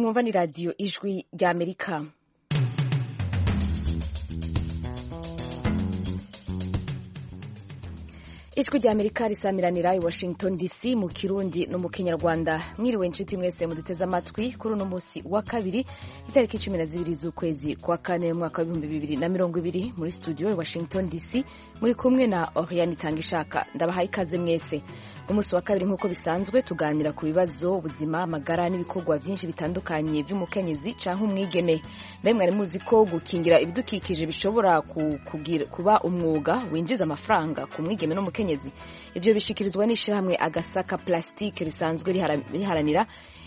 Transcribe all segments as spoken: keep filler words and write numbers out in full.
mwumva ni radiyo ijwi ry'Amerika. Ijwi ry'Amerika risamiranira i Washington D C mu Kirundi no mu Kinyarwanda. Mwiriwe inshuti mwese muduteze amatwi kuri uno munsi wa kabiri itariki cumi na zibiri z'ukwezi kwa kane mwaka w'ibihumbi bibiri na mirongo ibiri muri studio i Washington D C muri kumwe na Oriane Tangishaka. Ndabahaye ikaze mwese. Umunsi wa kabiri nk'uko bisanzwe tuganira ku bibazo ubuzima, amagara n'ibikorwa byinshi bitandukanye by'umukenyezi canke umwigeme. Mbe mwari muzi ko gukingira ibidukikije bishobora kugira kuba umwuga winjiza amafaranga ku mwigeme no mukenyezi? Ivyo bishikirizwa n'ishirahamwe Agasaka Plastique risanzwe riharanira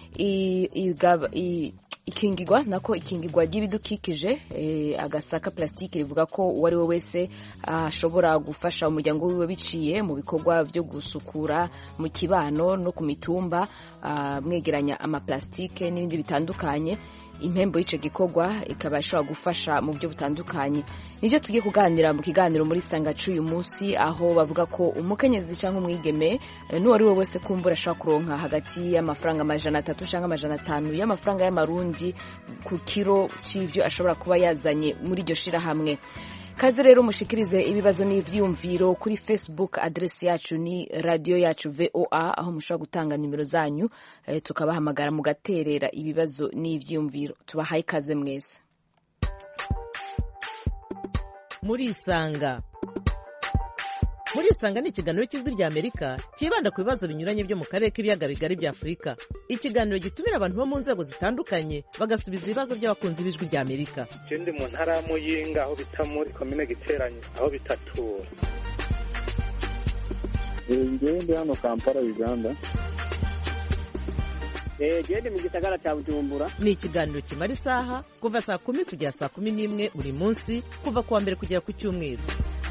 ikingirwa nako ikingirwa ry'ibidukikije. E, Agasaka Plastique rivuga ko uwari we wese ashobora uh, gufasha umuryango wiwe biciye mu bikorwa byo gusukura mu kibano no ku mitumba, uh, mwegeranya ama plastike n'ibindi bitandukanye. Impembo y'ico gikorwa ikaba ishobora gufasha mu byo butandukanye. Nivyo tugiye kuganira mu kiganiro muri Sangacu uyu munsi, aho bavuga ko umukenyezi canke umwigeme n'uwari we wese kumbura ashobora kuronka hagati y'amafaranga amajana atatu canke amajana atanu y'amafaranga y'amarundi ku kiro c'ivyo ashobora kuba yazanye muri iryo shirahamwe. Kaze rero mushikirize ibibazo n'ivyumviro kuri Facebook. Adresi yacu ni radio yacu V O A, aho mushobora gutanga nimero zanyu, eh, tukabahamagara mugaterera ibibazo n'ivyumviro. Tubahaye ikaze mwese. Muri Isanga. Muri Isanga ni ikiganiro cy'Ijwi ry'Amerika kibanda ku bibazo binyuranye byo mu karere k'ibiyaga bigari bya Afurika. Ikiganiro gitumira abantu bo mu nzego zitandukanye bagasubiza ibibazo by'abakunzi b'Ijwi ry'Amerika. Je ndi mu ntara ya Muyinga, aho bita muri komine Giteranyi, aho bitatura. Ngewe ndi hano Kampala, Uganda. Eh, je ndi mu gisagara cya Bujumbura. Ni ikiganiro kimara isaha kuva saa kumi kugera saa kumi n'imwe buri munsi, kuva kuwa mbere kugera ku cyumweru.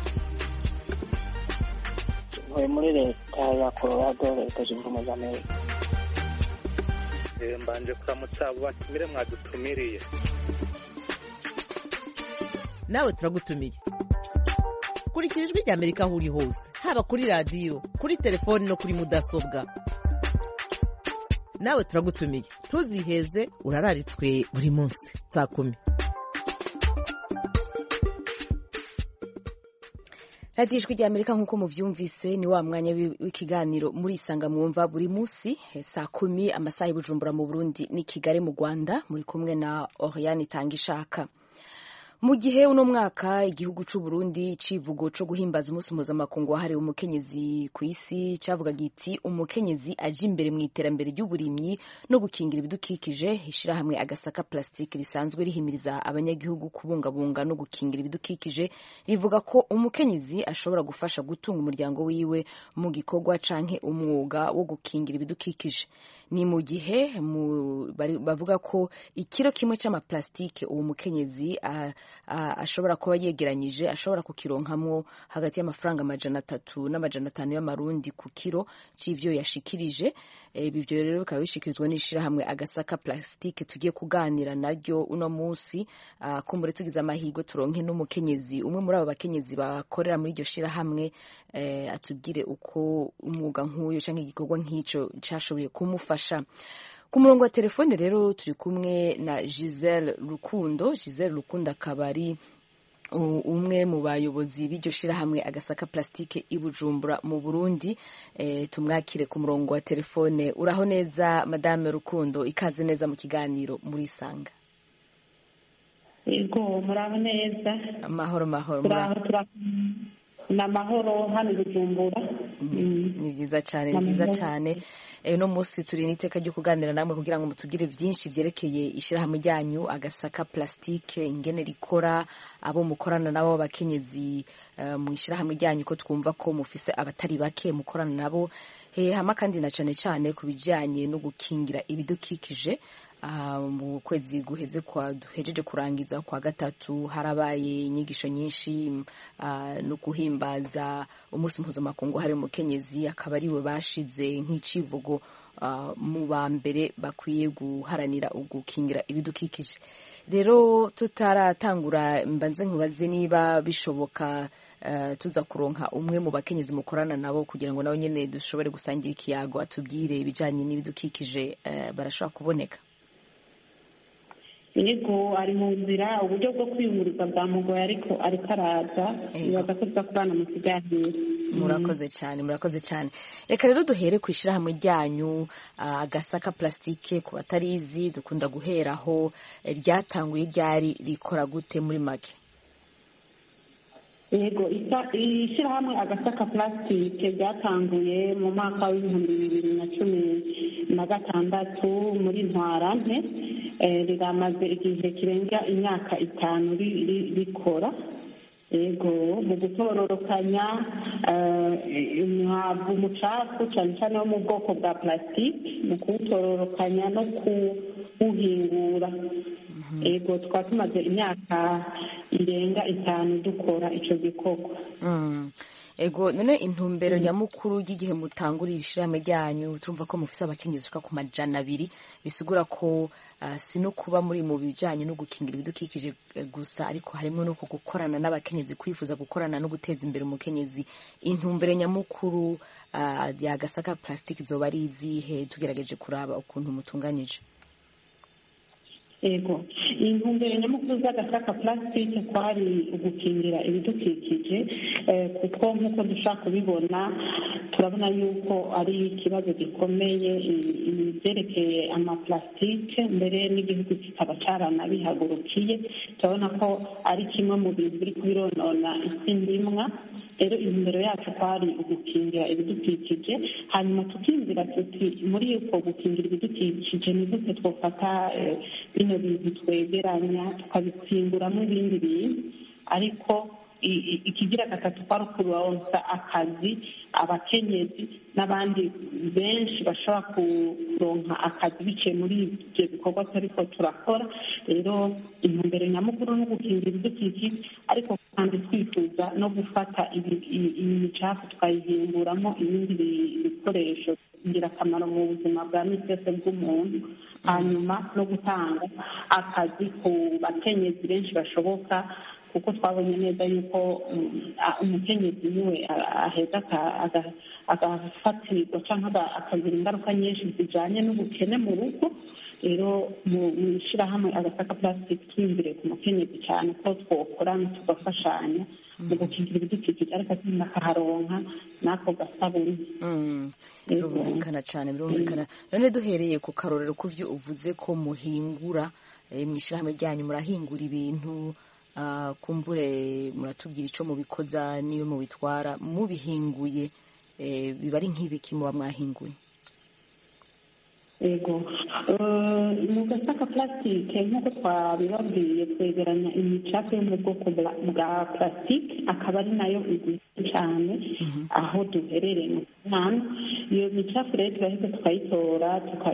Ntuye muri leta ya Colorado, leta zunze ubumwe za Amerika. Eh, mbanje kuramutsa abo batumire mwadutumiriye. Nawe turagutumiye. Kurikira Ijwi ry'Amerika aho uri hose, haba kuri radio, kuri telefone no kuri mudasobwa. Nawe turagutumiye. Tuziheze, urararitswe buri munsi saa kumi. Radio Ijwi ry'Amerika nk'uko muvyumvise ni wa mwanya w'ikiganiro muri Isanga mwumva buri munsi saa kumi amasaha i Bujumbura mu Burundi ni Kigali mu Rwanda. Muri kumwe na Oriane Tangishaka. Mu gihe uno mwaka igihugu c'u Burundi civugo co guhimbaza umunsi mpuzamakungu wahariwe umukenyezi ku isi cavuga giti umukenyezi aje imbere mu iterambere ry'uburimyi no gukingira ibidukikije. Ishirahamwe Agasaka Plastique risanzwe rihimiriza abanyagihugu kubungabunga no gukingira ibidukikije rivuga ko umukenyezi ashobora gufasha gutunga umuryango wiwe mu gikorwa canke umwuga wo gukingira ibidukikije. Ni mu gihe bavuga ko ikiro kimwe c'ama plastike uwo mukenyezi a, a, ashobora kuba yegeranyije ashobora kukironkamwo hagati y'amafaranga amajana atatu n'amajana atanu y'amarundi ku kiro c'ivyo yashikirije. Ibyo rero bikaba bishikirizwa n'ishirahamwe Agasaka Plastique. Tugiye kuganira naryo uno munsi, uh, kumbure tugize amahirwe turonke n'umukenyezi umwe muri abo bakenyezi bakorera muri iryo shirahamwe, eh, atubwire uko umwuga nk'uyo canke igikorwa nk'ico cashoboye kumufasha. Ku murongo wa telefone rero turi kumwe na Giselle Rukundo. Giselle Rukundo akaba ari umwe mu bayobozi b'iryo shirahamwe Agasaka Plastique i Bujumbura mu Burundi. E, tumwakire ku murongo wa telefone. Uraho neza Madame Rukundo, ikaze neza mu kiganiro muri Isanga. Yego, muraho neza. Amahoro mahoro. Turaho turaho. Na mahoro hano Bujumbura. Ni vyiza cyane, ni vyiza cyane. Eh, no musi turi niteka ryo kuganira namwe kugira ngo mutugire byinshi vyerekeye ishirahamwe ryanyu Agasaka Plastique, ingene rikora, abo mukorana nabo bakenyezi uh, mu ishirahamwe ryanyu, ko twumva ko mufise abatari bake mukorana nabo. He hama kandi na cyane cyane kubijanye no gukingira ibidukikije. Uh, mu kwezi guheze kwa duhejeje kurangiza kwa gatatu harabaye inyigisho nyinshi uh, no guhimbaza umunsi mpuzamakungu hari umukenyezi, akaba ariwe bashize nk'icivugo uh, mu ba mbere bakwiye guharanira ugukingira ibidukikije. Rero tutaratangura mbanze nkubaze niba bishoboka uh, tuza kuronka umwe mu bakenyezi mukorana nabo kugira ngo nawe nyene dushobore gusangira ikiyago atubwire ibijanye n'ibidukikije, uh, barashobora kuboneka. yego ari mu nzira, uburyo bwo kwiyunguruza bwamugoye ariko ariko araza, nibaza ko tuza kubana mu kiganiro. Murakoze cyane, murakoze cyane. Reka rero duhere ku ishyirahamwe ryanyu Agasaka Plastique, ku batarizi dukunda guheraho, ryatanguye ryari, rikora gute muri make? Yego, ishyirahamwe Agasaka Plastique ryatanguye mu mwaka w'ibihumbi bibiri na cumi na gatandatu muri Ntwarante. Riramaze igihe kirenga imyaka itanu rikora. Yego, mu gutororokanya umucafu cyane cyane wo mu bwoko bwa plastique, mu kuwutororokanya no kuwuhingura. Yego, twaba tumaze imyaka irenga itanu dukora icyo gikorwa. Ego, none intumbero nyamukuru y'igihe mutangurira ishyirahamwe ryanyu, turumva ko mufise abakenyezi ushika ku majana abiri, bisigura ko uh, si no kuba muri mu bijanye no gukingira ibidukikije gusa, ariko harimo no gukorana n'abakenyezi, kwifuza gukorana no guteza imbere umukenyezi. Intumbero nyamukuru uh, ya Agasaka Plastique zoba ari izihe, tugerageje kuraba ukuntu mutunganije? Ego, intumbero nyamukuru z'Agasaka Plastique kwari ugukingira ibidukikije, kuko nk'uko dushaka kubibona turabona yuko ari ikibazo gikomeye ibyerekeye amaplastike, mbere n'igihugu kikaba caranabihagurukiye. Turabona ko ari kimwe mu bintu biri kubironona isi ndimwa. Rero intumbero yacu kwari ugukingira ibidukikije, hanyuma tukiyumvira tuti muri uko gukingira ibidukikije ni gute twofata bino bintu twegeranya tukabitsinguramo ibindi bintu. Ariko ikigira gatatu kwari ukuronsa akazi abakenyezi n'abandi benshi bashobora kuronka akazi biciye muri ibyo bikorwa turiko turakora. Rero intumbero nyamukuru no gukingira ibidukikije, ariko kandi twifuza no gufata imicafu tukayihinguramo ibindi bikoresho ingirakamaro mu buzima bwa misi yose bw'umuntu, hanyuma no gutanga akazi ku bakenyezi benshi bashoboka, kuko twabonye neza yuko umukenyezi niwe aheza agafatirwa cyangwa akagira ingaruka nyinshi zijyanye n'ubukene mu rugo. Rero mu ishyirahamwe Agasaka Plastique twiyumvire ku mukenyezi cyane ko twokorana tugafashanya mu gukingira ibidukikije, ariko kandi akaharonka n'ako gasabuni. Birumvikana cyane, birumvikana. None duhereye ku karorero ku byo uvuze ko muhingura mu ishyirahamwe ryanyu, murahingura ibintu, kumbure muratubwira icyo mubikoza n'iyo mubitwara, mubihinguye biba ari nk'ibiki muba mwahinguye? Ego, mu Gasaka Plastique nk'uko twabibabwiye twegeranya imicafu yo mu bwoko bwa plastique, akaba ari nayo igizwe cyane aho duherereye mu Rwanda. Iyo micafu rero turahita tukayitora,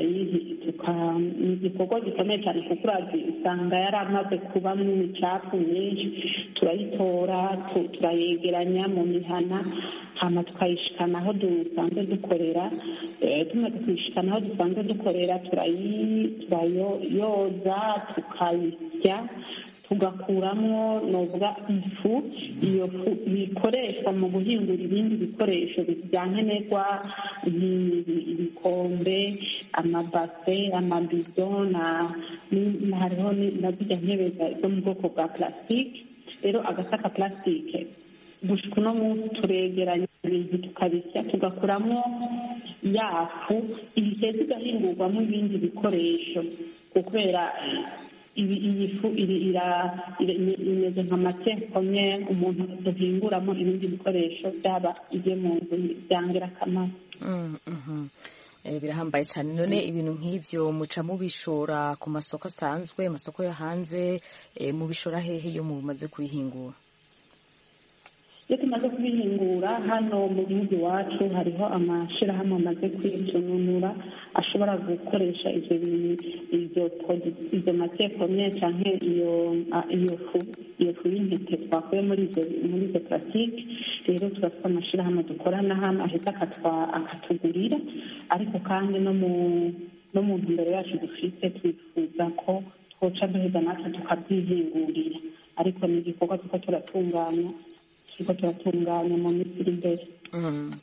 ni igikorwa gikomeye cyane kuko urazi usanga yari amaze kubamo imicafu myinshi. Turayitora, turayegeranya mu mihana, hama tukayishikana aho dusanzwe dukorera. Tumaze kuyishikana aho dusanzwe dukorera turayoza, tukayisya, tugakuramo novuga ifu. Iyo fu ikoreshwa mu guhingura ibindi bikoresho byankenerwa nk'ibikombe, amabase, amabido, na hariho na zirya ntebe zo mu bwoko bwa plastique. Rero Agasaka Plastique gushika uno munsi turegeranya ibintu tukabisya, tugakuramo yafu iheze igahingurwamo ibindi bikoresho, kubera iyi fu imeze nka matière première umuntu duhinguramo ibindi bikoresho byaba ibyo mu nzu byangirakamaro. Birahambaye cyane. None ibintu nk'ibyo muca mubishora ku masoko asanzwe, amasoko yo hanze, mubishora hehe iyo mumaze kubihingura? Iyo tumaze kubihingura hano mu gihugu iwacu hariho amashyirahamwe amaze kwisununura ashobora gukoresha izo izo matière première cyangwa iyo iyo fu iyo fu y'intete twakuye muri izo muri izo plastique. Rero turafite amashyirahamwe dukorana hano ahita akatugurira, ariko kandi no mu no mu ntumbero yacu dufite twifuza ko twoca duheza natwe tukabyihingurira, ariko ni igikorwa tuko turatunganya tuko turatunganya mu minsi iri imbere.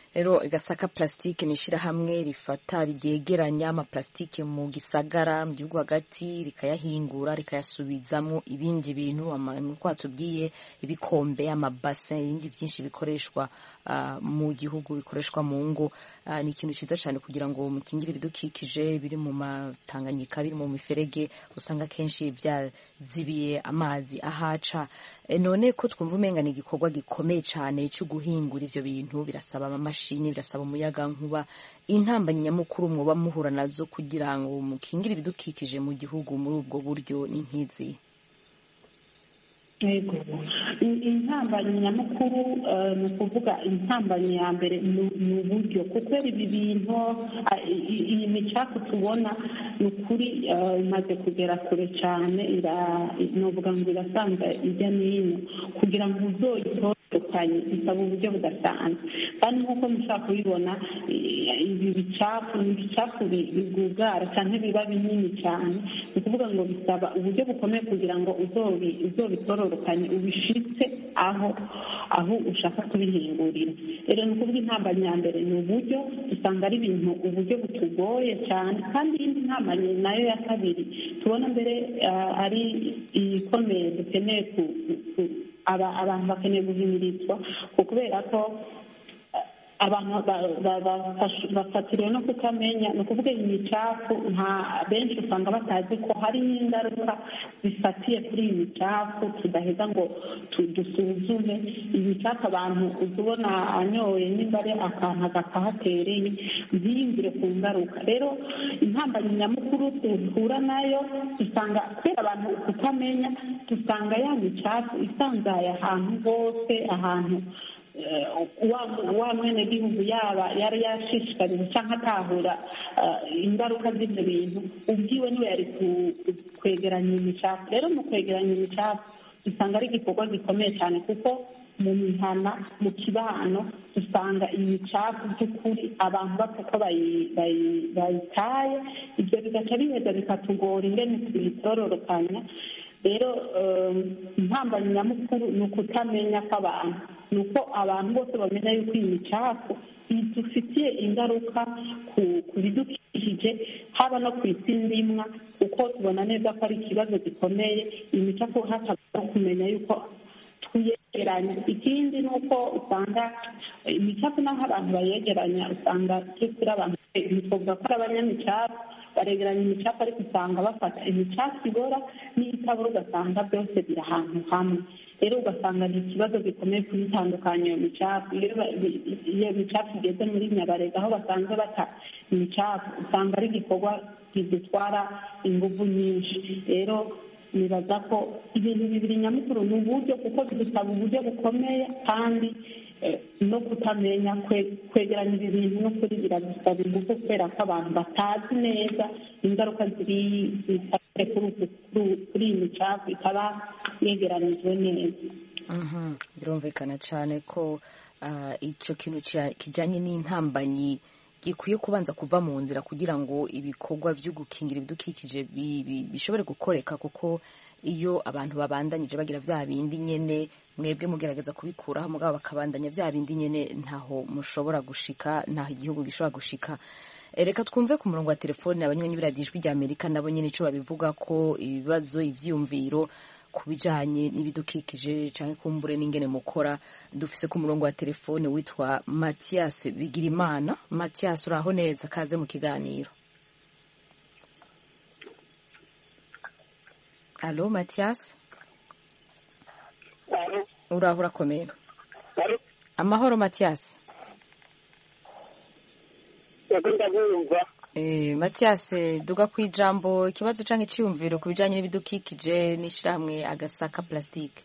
rero gasaka plastique ni ishirahamwe rifata ryegeranya amaplastike mu gisagara mu gihugu hagati rikayahingura rikayasubizamo ibindi bintu nk'uko watubwiye ibikombe amabase ibindi byinshi bikoreshwa uh, mu gihugu bikoreshwa mu ngo uh, ni ikintu ciza cyane kugira ngo mukingire ibidukikije biri mu matanganyika biri mu miferege usanga kenshi byazibiye amazi ahaca e, none ko twumva umenga ni igikorwa gikomeye cyane cyo guhingura ivyo bintu birasaba amamashini birasaba umuyaga nkuba intambamyi nyamukuru mwoba muhura nazo kugira ngo mukingire ibidukikije mu gihugu muri ubwo buryo ni nk'izi yego intambamyi nyamukuru ni ukuvuga intambamyi ya mbere ni uburyo kuko ibi bintu iyi micafu tubona ni ukuri imaze kugera kure cyane novuga ngo irasanzwe ijya n'ino kugira ngo uzoyitondekanye bisaba uburyo budasanzwe kandi nk'uko mushaka kubibona ibi bicafu ni ibicafu bigugara cyane biba binini cyane ni ukuvuga ngo bisaba uburyo bukomeye kugira ngo uzobitororokanye ubishitse aho aho ushaka kubihingurira rero ni ukuvuga intambamyi ya mbere ni uburyo usanga ari ibintu uburyo butugoye cyane kandi iyindi ntambamyi nayo ya kabiri tubona mbere ari ikomeye dukeneye abantu bakeneye guhimirizwa kubera ko abantu bafatiriwe no kutamenya ni ukuvuga iyi micafu nta benshi usanga batazi ko hari ingaruka zifatiye kuri iyi micafu tudaheza ngo dusuzume iyi micafu abantu uzibona anyoye nimba ari akantu agahatereye ntiyumvire ku ngaruka rero intambamyi nyamukuru duhura nayo usanga kubera abantu kutamenya dusanga ya micafu isanzaye ahantu hose ahantu wa mwene gihugu yaba yari yashishikariza cyangwa atahura ingaruka z'ibyo bintu ubwiwe niwe yari kwegeranya imicafu rero mu kwegeranya imicafu usanga ari igikorwa gikomeye cyane kuko mu mihana mu kibano usanga imicafu by'ukuri abantu bapfa ko bayitaye ibyo bigaca biheza bikatugora ingene tuyitororokanya rero intambamyi nyamukuru ni ukutamenya kw'abantu ni uko abantu bose bamenya yuko iyi micafu idufitiye ingaruka ku bidukikije haba no ku isi ndimwa kuko tubona neza ko ari ikibazo gikomeye iyi micafu hashobora kumenya yuko tuyegeranya ikindi ni uko usanga imicafu naho abantu bayegeranya usanga turi abantu twavuga ko ari abanyamicafu baregeranya imicafu ariko usanga bafata imicafu ibora n'iyitabura ugasanga byose biri ahantu hamwe rero ugasanga ni ikibazo gikomeye kuyitandukanya iyo micafu iyo micafu igeze muri nyabarega aho basanzwe bata imicafu usanga ari igikorwa kidutwara ingufu nyinshi rero nibaza ko ibintu bibiri nyamukuru ni uburyo kuko bidusaba uburyo bukomeye kandi no kutamenya kwegeranya ibi bintu no kuri biradusaba ingufu kubera ko abantu batazi neza ingaruka ziri kuri iyi micafu ikaba yegeranijwe neza birumvikana cyane ko icyo kintu kijyanye n'intambanyi gikwiye kubanza kuva mu nzira kugira ngo ibikorwa byo gukingira ibidukikije bishobore gukoreka kuko iyo abantu babandanyije bagira bya bindi nyene mwebwe mugerageza kubikuraho mugabo bakabandanya bya bindi nyene ntaho mushobora gushika ntaho igihugu gishobora gushika reka twumve ku murongo wa telefone abanywanyi b'iradiyo rya Amerika nabo nyene ico babivuga ko ibibazo ivyumviro ku bijanye n'ibidukikije canke kumbure n'ingene mukora dufise ku murongo wa telefone witwa Mathias Bigirimana. Mathias uraho neza kaze mu kiganiro. Allo Mathias? Allo. Uraho urakomeye? Allo. Amahoro Mathias. Yakunda kumva. Eh Mathias duga kwijambo ikibazo canke cyumviro ku bijanye n'ibidukikije n'ishiramwe agasaka plastique.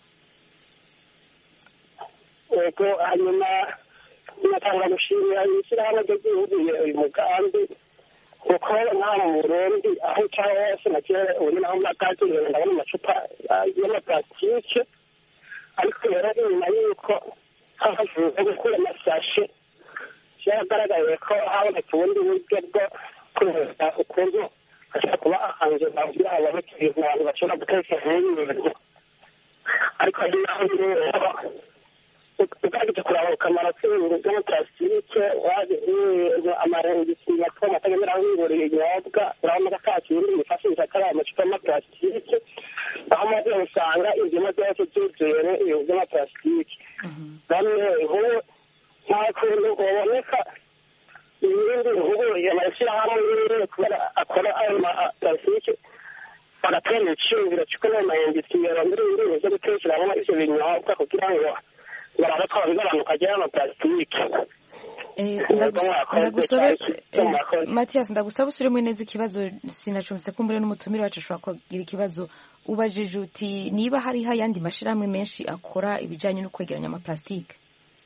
Ego hanyuma natanga gushimira ishyirahamwe ry'igihugu uyu mugambi kuko nta mu Burundi aho cyangwa hose nakera ubu naho makazi ndabona amacupa y'amaplastike ariko rero nyuma y'uko havuze gukura amasashe byaragaragaye ko habonetse ubundi buryo bwo kureba ukuntu hashobora kuba ahantu bavuga ababona abantu bashobora gutekereza n'ibintu ariko hari naho rero ugaragaza kuraba akamaro k'ibintu by'amaparasitike amarengisi matoma atagendera wiburiye ibinyobwa urabona ko ata kindi bifashisha atari amacupa y'amaparasitike aho amaze usanga ibyuma byose byuzuye ibintu by'amaparasitike bamwe nk'ubu nta kuntu uboneka ibindi nk'ubu amashyirahamwe y'ibindi kubera akora ayo maparasitike bagatera ibiciro cy'uko n'ayo mayengisi yarondera ibintu byo gutekeramo ibyo binyobwa kugira ngo barabe ko bigabanuka ajya y'amaparasitike. Mathias ndagusaba usubiremo neza ikibazo sinacumvise ko mbere n'umutumire wacu ashobora kugira ikibazo ubajije uti niba hariho ayandi mashyirahamwe menshi akora ibijyanye no kwegeranya amaparasitike.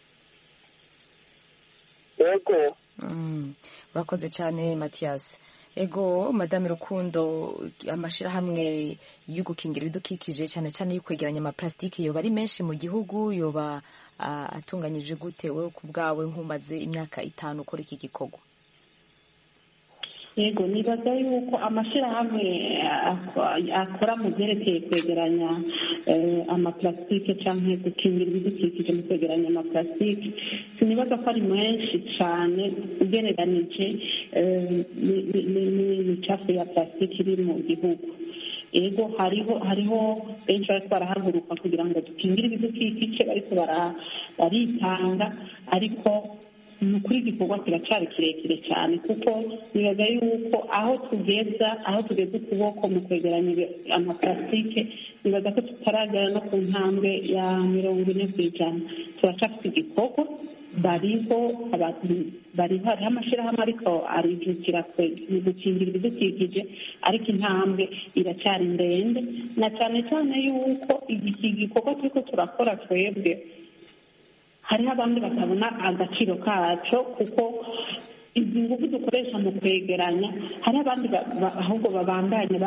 Yego urakoze cyane Mathias. Ego Madame Rukundo, amashirahamwe yo gukingira ibidukikije cyane cyane yo kwegeranya amaparasitike yoba ari menshi mu gihugu, yoba uh, atunganyije gute wewe ku bwawe nkumaze imyaka itanu ukora iki gikorwa? Yego nibaza yuko amashirahamwe akora mu byerekeye kwegeranya amaparasitike cyangwa gukingira ibidukikije mu kwegeranya amaparasitike sinibaza ko ari menshi cyane ugereranije n'imicafu ya parasitike iri mu gihugu. Ego hariho hariho benshi bariko barahaguruka kugira ngo dukingire ibidukikije bariko baritanga, ariko nukuri igikorwa kiracyari kirekire cyane kuko nibaza yuko aho tugeza aho tugeze ukuboko mu kwegeranya amaparasitike nibaza ko tutaragera no ku ntambwe ya mirongo ine ku ijana. Turacyafite igikorwa, bariho abantu bariho hariho amashyirahamwe ariko arijukira gukingira ibidukikije, ariko intambwe iracyari ndende, na cyane cyane yuko iki gikorwa turiko turakora twebwe hariho abandi batabona agaciro kaco kuko izi ngufu dukoresha mu kwegeranya hariho abandi ahubwo babandanya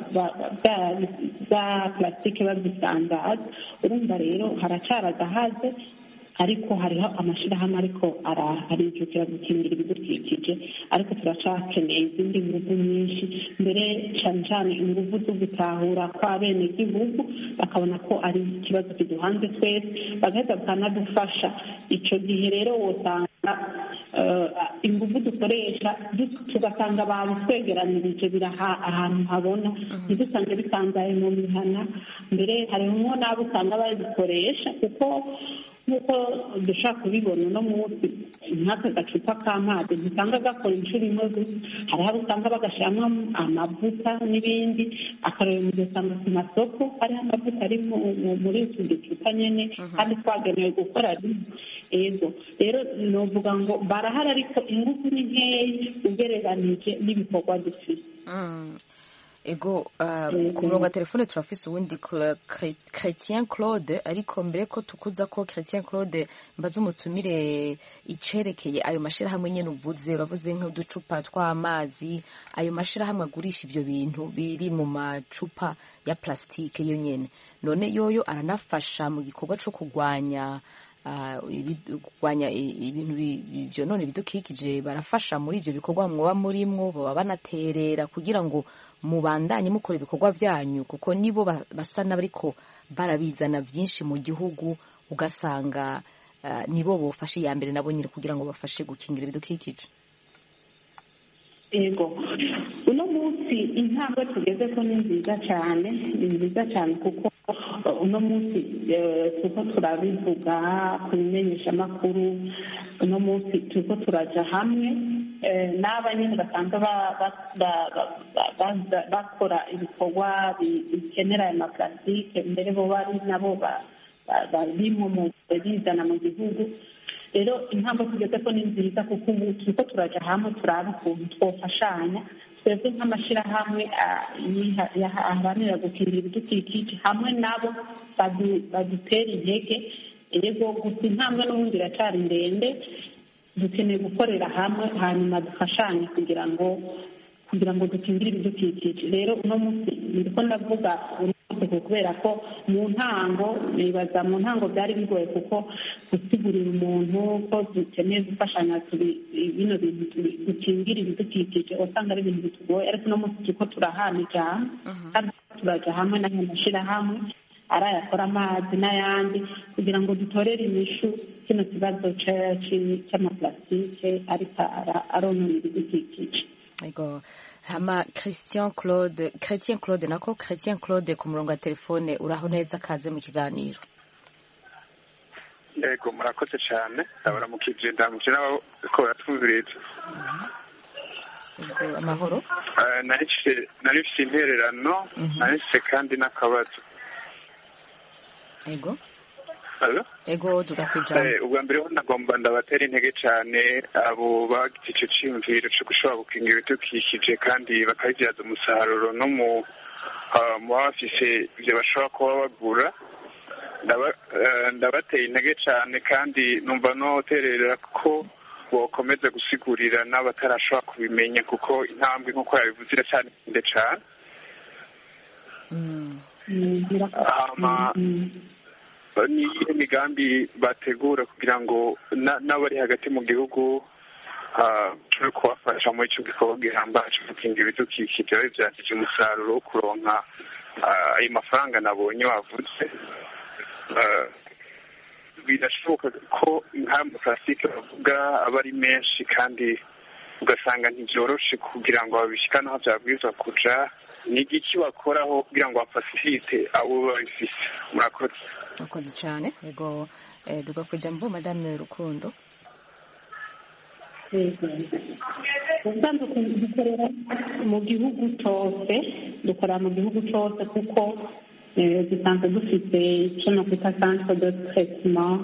za plastique bazisandaza. Urumva rero haracara agahaze, ariko hariho amashirahamwe ariko arijukira gukingira ibidukikije, ariko turacakeneye izindi ngufu nyinshi, mbere cyane cyane ingufu zo gutahura kw'abenegihugu bakabona ko ari ikibazo kiduhanze twese, bagahita bakanadufasha. Icyo gihe rero wosanga ingufu dukoresha tugasanga babitwegeranirije biraha ahantu habona, ntidusange bitangaye mu mihana, mbere harimo n'abo usanga babikoresha kuko nk'uko dushaka kubibona uno munsi nk'aka gacupa k'amazi ntisanga gakora inshuro imwe gusa, hariho abo usanga bagashyiramo amavuta n'ibindi, akareba mu usanga ku masoko hariho amavuta ari muri utu ducupa nyine kandi twagenewe gukora rimwe. Ego rero novuga ngo barahari, ariko ingufu ni nkeyi ugereranije n'ibikorwa dufite. Ego ku murongo wa telefone turafise uwundi Chrétien Claude, ariko mbere ko tukuza ko Chrétien Claude mbaza umutumire icerekeye ayo mashirahamwe nyene uvuze, uravuze nk'uducupa tw'amazi, ayo mashirahamwe agurisha ivyo bintu biri mu macupa ya plastike yo nyene, none yoyo aranafasha mu gikorwa co kugwanya kurwanya ibintu bivyo none bidukikije? Barafasha muri ivyo bikorwa mwoba murimwo, baba banaterera kugira ngo mubandanye mukora ibikorwa vyanyu, kuko nibo basa n'abariko barabizana vyinshi mu gihugu, ugasanga uh, nibo bofashe ya mbere nabo nyine kugira ngo bafashe gukingira ibidukikije. Ego uno munsi intambwe tugeze ko ni nziza cyane, ni nziza cyane kuko uno munsi tuko turabivuga ku bimenyeshamakuru, uno munsi tuko turaja hamwe n'aba nyine basanzwe bakora ibikorwa bikenera aya maparasitike, mbere bo bari nabo barimo mu bizana mu gihugu. Rero intambwe tugeze ko ni nziza kuko ubu turiko turaja hamwe turaba ukuntu twofashanya, twebwe nk'amashirahamwe aharanira gukingira ibidukikije hamwe nabo badutera intege. Ego gusa intambwe n'ubundi iracari ndende, dukeneye gukorera hamwe hanyuma dufashanye kugira ngo kugira ngo dukingire ibidukikije. Rero uno munsi ndiko ndavuga kubera ko mu ntango nibaza mu ntango byari bigoye kuko gusigurira umuntu ko dukeneye gufashanya bino bintu dukingira ibidukikije usanga ari ibintu bitugoye, ariko uno munsi turiko turahana ijambo kandi turaja hamwe n'amashyirahamwe ari ayakora amazi n'ayandi kugira ngo dutorere inyishu kino kibazo cy'amaplastike ariko aronona ibidukikije. Ego hama Christian Claude Chrétien Claude nako Chrétien Claude ku murongo wa telefone uraho neza kaze mu kiganiro. Ego murakoze cyane abaramukije ndamukije nabo ko batwumviriza. Ego amahoro. Eh narifise narifise intererano narifise kandi n'akabazo. Ego Hello? Ego tugakwijana. Eh ubwa mbere ho nagomba ndabatera intege cyane abo bagize ico cyumviro cyo gushobora gukingira ibidukikije kandi bakabibyaza umusaruro no mu mu bafise ibyo bashobora kuba bagura. Ndabateye intege cyane kandi numva no terera ko bokomeza gusigurira n'abatarashobora kubimenya kuko intambwe nk'uko yabivuze iracyane ndende cyane. Ni imigambi bategura kugira ngo n'abari hagati mu gihugu turi kubafasha muri icyo gikorwa gihambaye cyo gukingira ibidukikije babibyazije umusaruro wo kuronka ayo mafaranga nabonye wavuze. Birashoboka ko nk'amaplastike bavuga aba ari menshi kandi ugasanga ntibyoroshe kugira ngo babishikane aho byabwirizwa kuja. Ni igiki bakoraho kugira ngo bafasirite abo babifise? Murakoze. Murakoze cyane. Ego dugakwijana mbo Madame Rukundo. ubusanzwe dukorera mu gihugu cyose dukora mu gihugu cyose kuko dusanzwe dufite icyo nakwita centre de traitement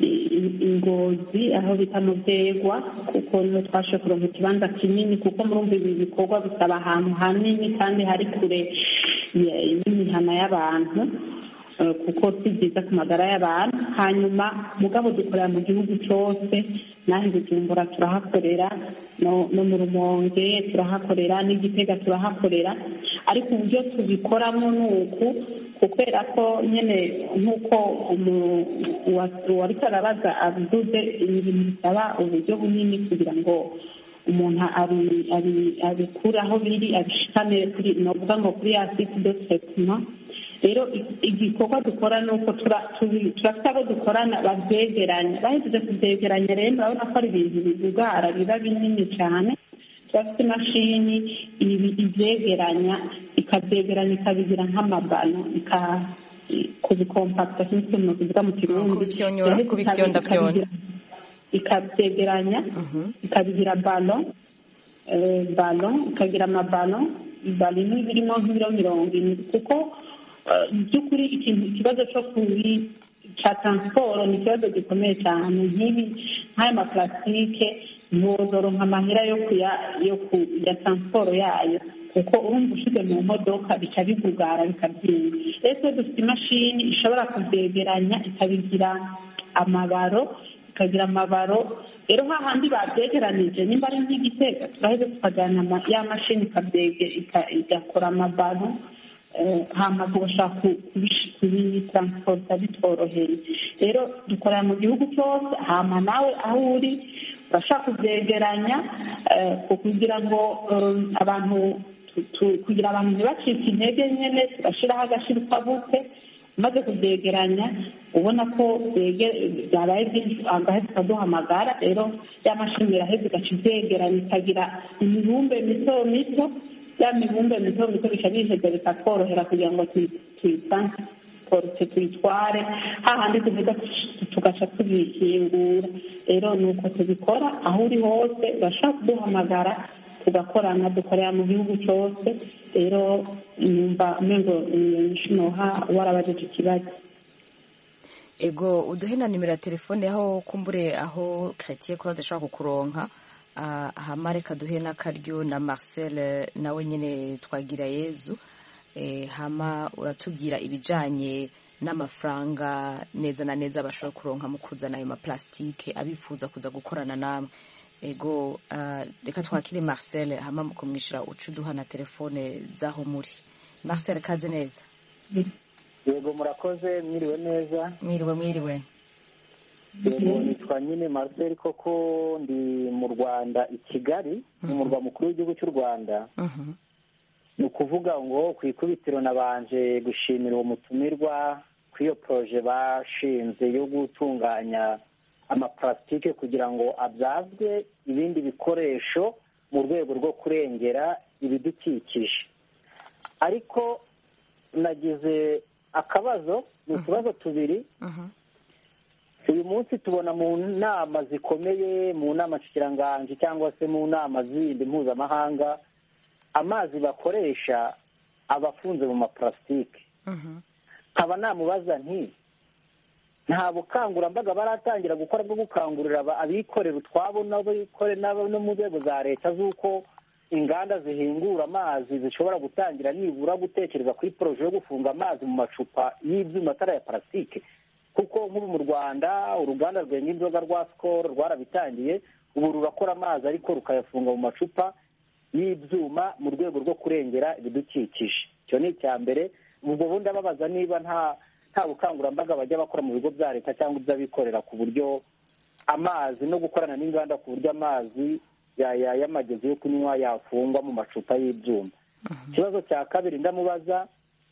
Ingozi aho bita mu Byegwa kuko niho twashe kuronka ikibanza kinini kuko murumva ibi bikorwa bisaba ahantu hanini kandi hari kure y'imihana y'abantu kuko si byiza ku magara y'abantu. Hanyuma mugabo dukorera mu gihugu cyose naho Bujumbura turahakorera no mu Rumonge turahakorera n'Igitega turahakorera ariko uburyo tubikoramo ni uku kubera ko nyine nk'uko uwariko arabaza abivuze ibintu bisaba uburyo bunini kugira ngo umuntu abikure aho biri abishikane kuri novuga ngo kuri ya site de traitement. Rero igikorwa dukora ni uko turafite abo dukorana babyegeranya bahejeje kubyegeranya rero urabona ko ari ibintu bigugara biba binini cyane. Turafite imashini ibyegeranya ikabyegeranya ikabigira nk'amabano kubikompakita nk'uko muvuga mu Kirundi kubifyondafyonda ikabyegeranya ikabigira balo balo ikagira amabano balo imwe birimo nk'ibiro mirongo ine kuko by'ukuri ikibazo cyo kuri cya transport ni ikibazo gikomeye cyane nk'ibi nk'aya maplastike ntiwozoronka amahera yo kuya yo ya transport yayo kuko urumva ushize mu modoka bica bigugara bikabyimba. Rero dufite imashini ishobora kubyegeranya ikabigira amabaro ikagira amabaro rero hahandi babyegeranije nimba ari nk'Igitega turaheze tukajyana ya mashini ikabyege igakora amabaro hama tugashaka kubitransporta bitworoheye. Rero dukorera mu gihugu cyose hama nawe aho uri urashaka kubyegeranya kugira ngo abantu kugira abantu ntibacike intege nyine turashyiraho agashirikabuke umaze kubyegeranya ubona ko byabaye byinshi agahita tukaduhamagara. Rero ya mashini iraheza igaca ibyegeranya ikagira imibumbe mito mito ya mibumbe mito mito bica biheza bikatworohera kugira ngo tuyitransporte tuyitware hahandi tuvuga tugaca tubihingura. Rero ni uko tubikora aho uri hose urashaka kuduhamagara tugakorana dukorera mu gihugu cyose. Rero numva mengo noha warabajije ikibazo. Ego uduhe na nimero ya telefone aho kumbure aho Chrétien ko adashaka kukuronka hama reka duhe n'akaryo na Marcel nawe nyine twagira Yezu hama uratubwira ibijanye n'amafaranga neza na neza bashobora kuronka mu kuzana ayo maplastike abifuza kuza gukorana namwe. Ego reka twakire Marcel hama mukumwishira ucuduha na telefone zaho muri. Marcel kaze neza. Yego murakoze mwiriwe neza. Mwiriwe mwiriwe. Yego nitwa nyine Marcel koko ndi mu Rwanda i Kigali mu murwa mukuru w'igihugu cy'u Rwanda. Ni ukuvuga ngo ku ikubitiro nabanje gushimira uwo mutumirwa kuri iyo poroje bashinze yo gutunganya amaparasitike kugira ngo abyazwe ibindi bikoresho mu rwego rwo kurengera ibidukikije. ariko nagize akabazo, ni utubazo tubiri. uyu munsi tubona mu nama zikomeye, mu nama nshikiranganji cyangwa se mu nama zindi mpuzamahanga, amazi bakoresha aba afunze mu maparasitike. nkaba namubaza nti nta bukangurambaga baratangira gukora bwo gukangurira abikorera utwabo n'abikorera no mu nzego za leta z'uko inganda zihingura amazi zishobora gutangira nibura gutekereza kuri poroje yo gufunga amazi mu macupa y'ibyuma atari aya parasitike? kuko nk'ubu mu Rwanda uruganda rwenga inzoga rwa Skol rwarabitangiye, ubu rurakora amazi ariko rukayafunga mu macupa y'ibyuma mu rwego rwo kurengera ibidukikije. icyo ni icya mbere. ubwo bundi ababaza niba nta nta bukangurambaga bajya bakora mu bigo bya leta cyangwa iby'abikorera ku buryo amazi no gukorana n'inganda ku buryo amazi y'amagezi yo kunywa yafungwa mu macupa y'ibyuma. ikibazo cya kabiri ndamubaza,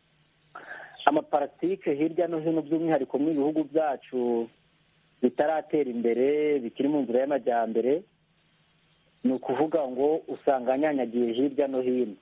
amaparasitike hirya no hino by'umwihariko mu bihugu byacu bitaratera imbere bikiri mu nzira y'amajyambere, ni ukuvuga ngo usanga anyanyagiye hirya no hino.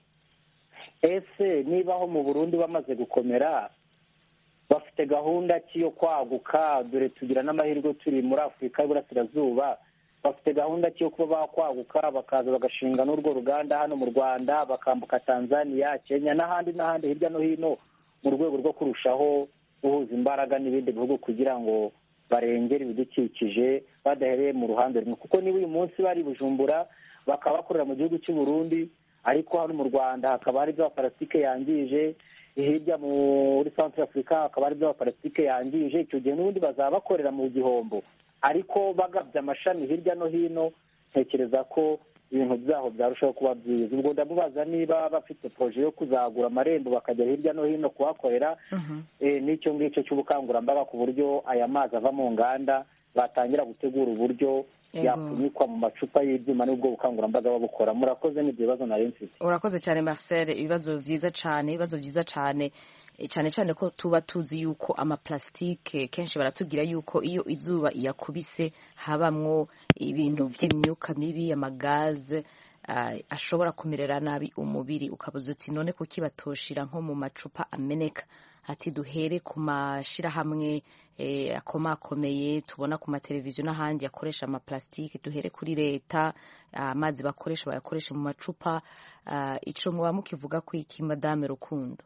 ese niba aho mu Burundi bamaze gukomera bafite gahunda ki yo kwaguka, dore tugira n'amahirwe turi muri Afurika y'Iburasirazuba, bafite gahunda ki yo kuba bakwaguka bakaza bagashinga n'urwo ruganda hano mu Rwanda, bakambuka Tanzania, Kenya n'ahandi n'ahandi hirya no hino mu rwego rwo kurushaho guhuza imbaraga n'ibindi bihugu kugira ngo barengere ibidukikije badahereye mu ruhande rumwe? kuko niba uyu munsi bari Bujumbura bakaba bakorera mu gihugu cy'u Burundi, ariko hano mu Rwanda hakaba hari ibyo parasitike yangije, hirya muri Centre Africa hakaba hari ibyo parasitike yangije, icyo gihe n'ubundi bazaba bakorera mu gihombo. ariko bagabye amashami hirya no hino, ntekereza ko ibintu byaho byarushaho kuba byiza. ubwo ndamubaza niba bafite poroje yo kuzagura amarembo bakajya hirya no hino kuhakorera n'icyo ngicyo cy'ubukangurambaga ku buryo aya mazi ava mu nganda batangira gutegura uburyo yapfunyikwa mu macupa y'ibyuma, n'ubwo bukangurambaga babukora. murakoze, n'ibyo bibazo nari mfite. urakoze cyane Marcel, ibibazo byiza cyane, ibibazo byiza cyane cyane cyane ko tuba tuzi yuko amaplastike kenshi baratubwira yuko iyo izuba iyakubise habamwo ibintu by'imyuka mibi, amagaze uh, ashobora kumerera nabi umubiri. ukabuza uti none kuki batoshira nko mu macupa ameneka? ati duhere ku mashirahamwe eh, akomakomeye tubona ku mateleviziyo n'ahandi yakoresha amaplastike, duhere kuri leta, amazi uh, bakoresha bayakoresha mu macupa. uh, ico muba mukivuga ku iki Madame Rukundo?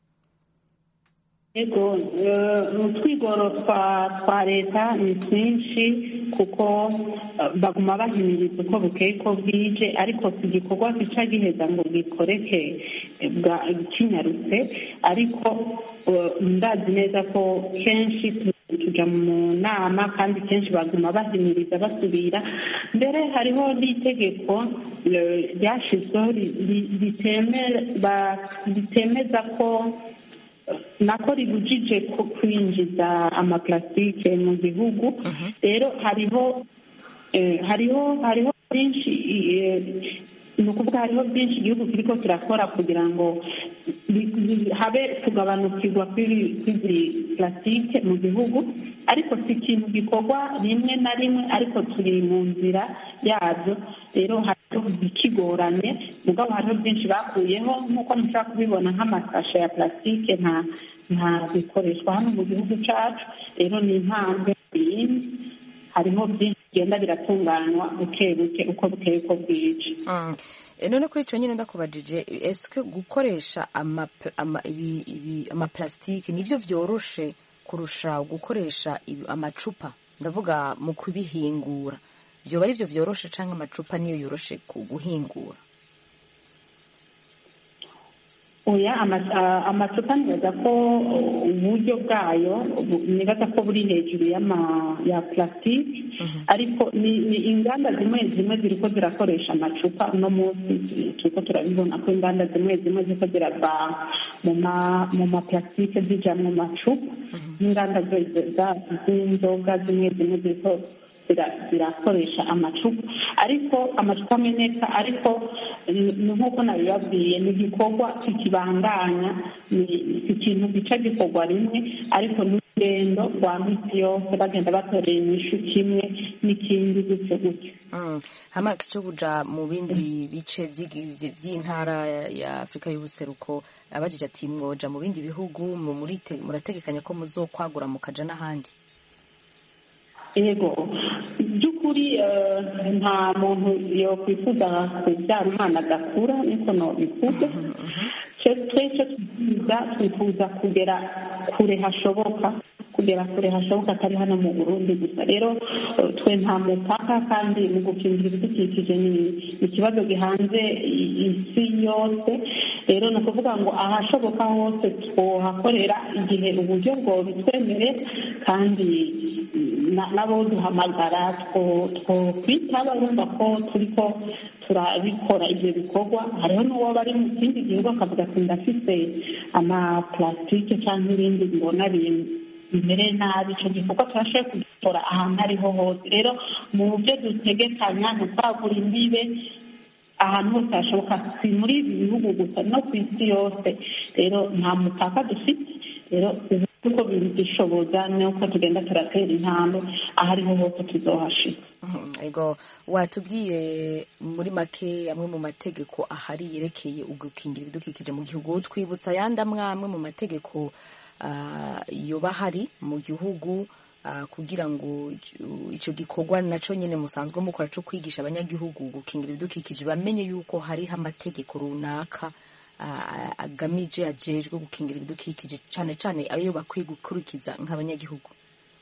Ego, utwigoro twa leta ni twinshi kuko baguma bahimiriza uko bukeye ko bwije, ariko si igikorwa gica giheza ngo gikoreke kinyarutse. ariko ndazi neza ko kenshi tuja mu nama kandi kenshi baguma bahimiriza basubira. mbere hariho n'itegeko ryashyizweho ritemeza ko nako ribujije ko kwinjiza amaplastike mu gihugu. rero hariho hariho hariho byinshi, ni ukuvuga hariho byinshi igihugu kiriko kirakora kugira ngo habe kugabanukirwa kw'izi plastike mu gihugu, ariko si ikintu gikorwa rimwe na rimwe, ariko turi mu nzira yabyo. rero hariho ikigoranye, mugabo hariho byinshi bakuyeho, nk'uko mushobora kubibona nk'amasashe ya plastike nta nta bikoreshwa hano mu gihugu cyacu. rero ni impamvu yindi, hariho byinshi bigenda biratunganywa buke buke uko bukeye ko bwije. none kuri icyo nyine ndakubajije, ese gukoresha amaplastike nibyo byoroshe kurusha gukoresha amacupa? ndavuga mu kubihingura, byoba ari byo byoroshe cyangwa amacupa niyo yoroshe guhingura? oya, amacupa nibaza ko uburyo bwayo nibaza ko buri hejuru ya plastike. ariko ni inganda zimwe zimwe ziriko zirakoresha amacupa. uno munsi turiko turabibona ko inganda zimwe zimwe ziriko zirava mu maplastike zija mu macupa. inganda z'inzoga zimwe zimwe ziriko zirakoresha amacupa ariko amacupa ameneka ariko nk'uko nabibabwiye ni igikorwa kikibandanya ni ikintu gica gikorwa rimwe ariko n'urugendo rwa misi yose bagenda batorera inyishu kimwe n'ikindi gutyo gutyo hama cyo kuja mu bindi bice vy'intara ya Afrika y'ubuseruko abajije ati mwoja mu bindi bihugu murategekanya ko muzokwagura mukaja n'ahandi? yego by'ukuri nta muntu yokwifuza kubyara umwana adakura niko nobivuga twese twifuza twifuza kugera kure hashoboka kugera kure hashoboka atari hano mu Burundi gusa rero twe nta mupaka kandi mu gukingira ibidukikije ni ikibazo gihanze isi yose rero ni ukuvuga ngo ahashoboka hose twohakorera igihe uburyo bwo bitwemere kandi nabo duhamagara twokwitaba bumva ko turiko turabikora ibyo bikorwa hariho n'uwo bari mu kindi gihugu akavuga ati ndafise amaplastike cyangwa ibindi mbona bimere nabi icyo gikorwa turashoboye kugikora ahantu ariho hose rero mu byo dutegekanya ni ukwagura imbibe ahantu hose hashoboka si muri ibi bihugu gusa no ku isi yose rero nta mupaka dufite rero uko bishoboza nuko tugenda turatera intambwe aho ariho hose tuzohashika. Ego watubwiye muri make amwe mu mategeko ahari yerekeye ugukingira ibidukikije mu gihugu twibutsa yandi amwe amwe mu mategeko yoba hari mu gihugu kugira ngo icyo gikorwa nacyo nyine musanzwe mukora cyo kwigisha abanyagihugu gukingira ibidukikije bamenye yuko hariho amategeko runaka agamije ajejwe gukingira ibidukikije cyane cyane ayo bakwiye gukurikiza nk'abanyagihugu.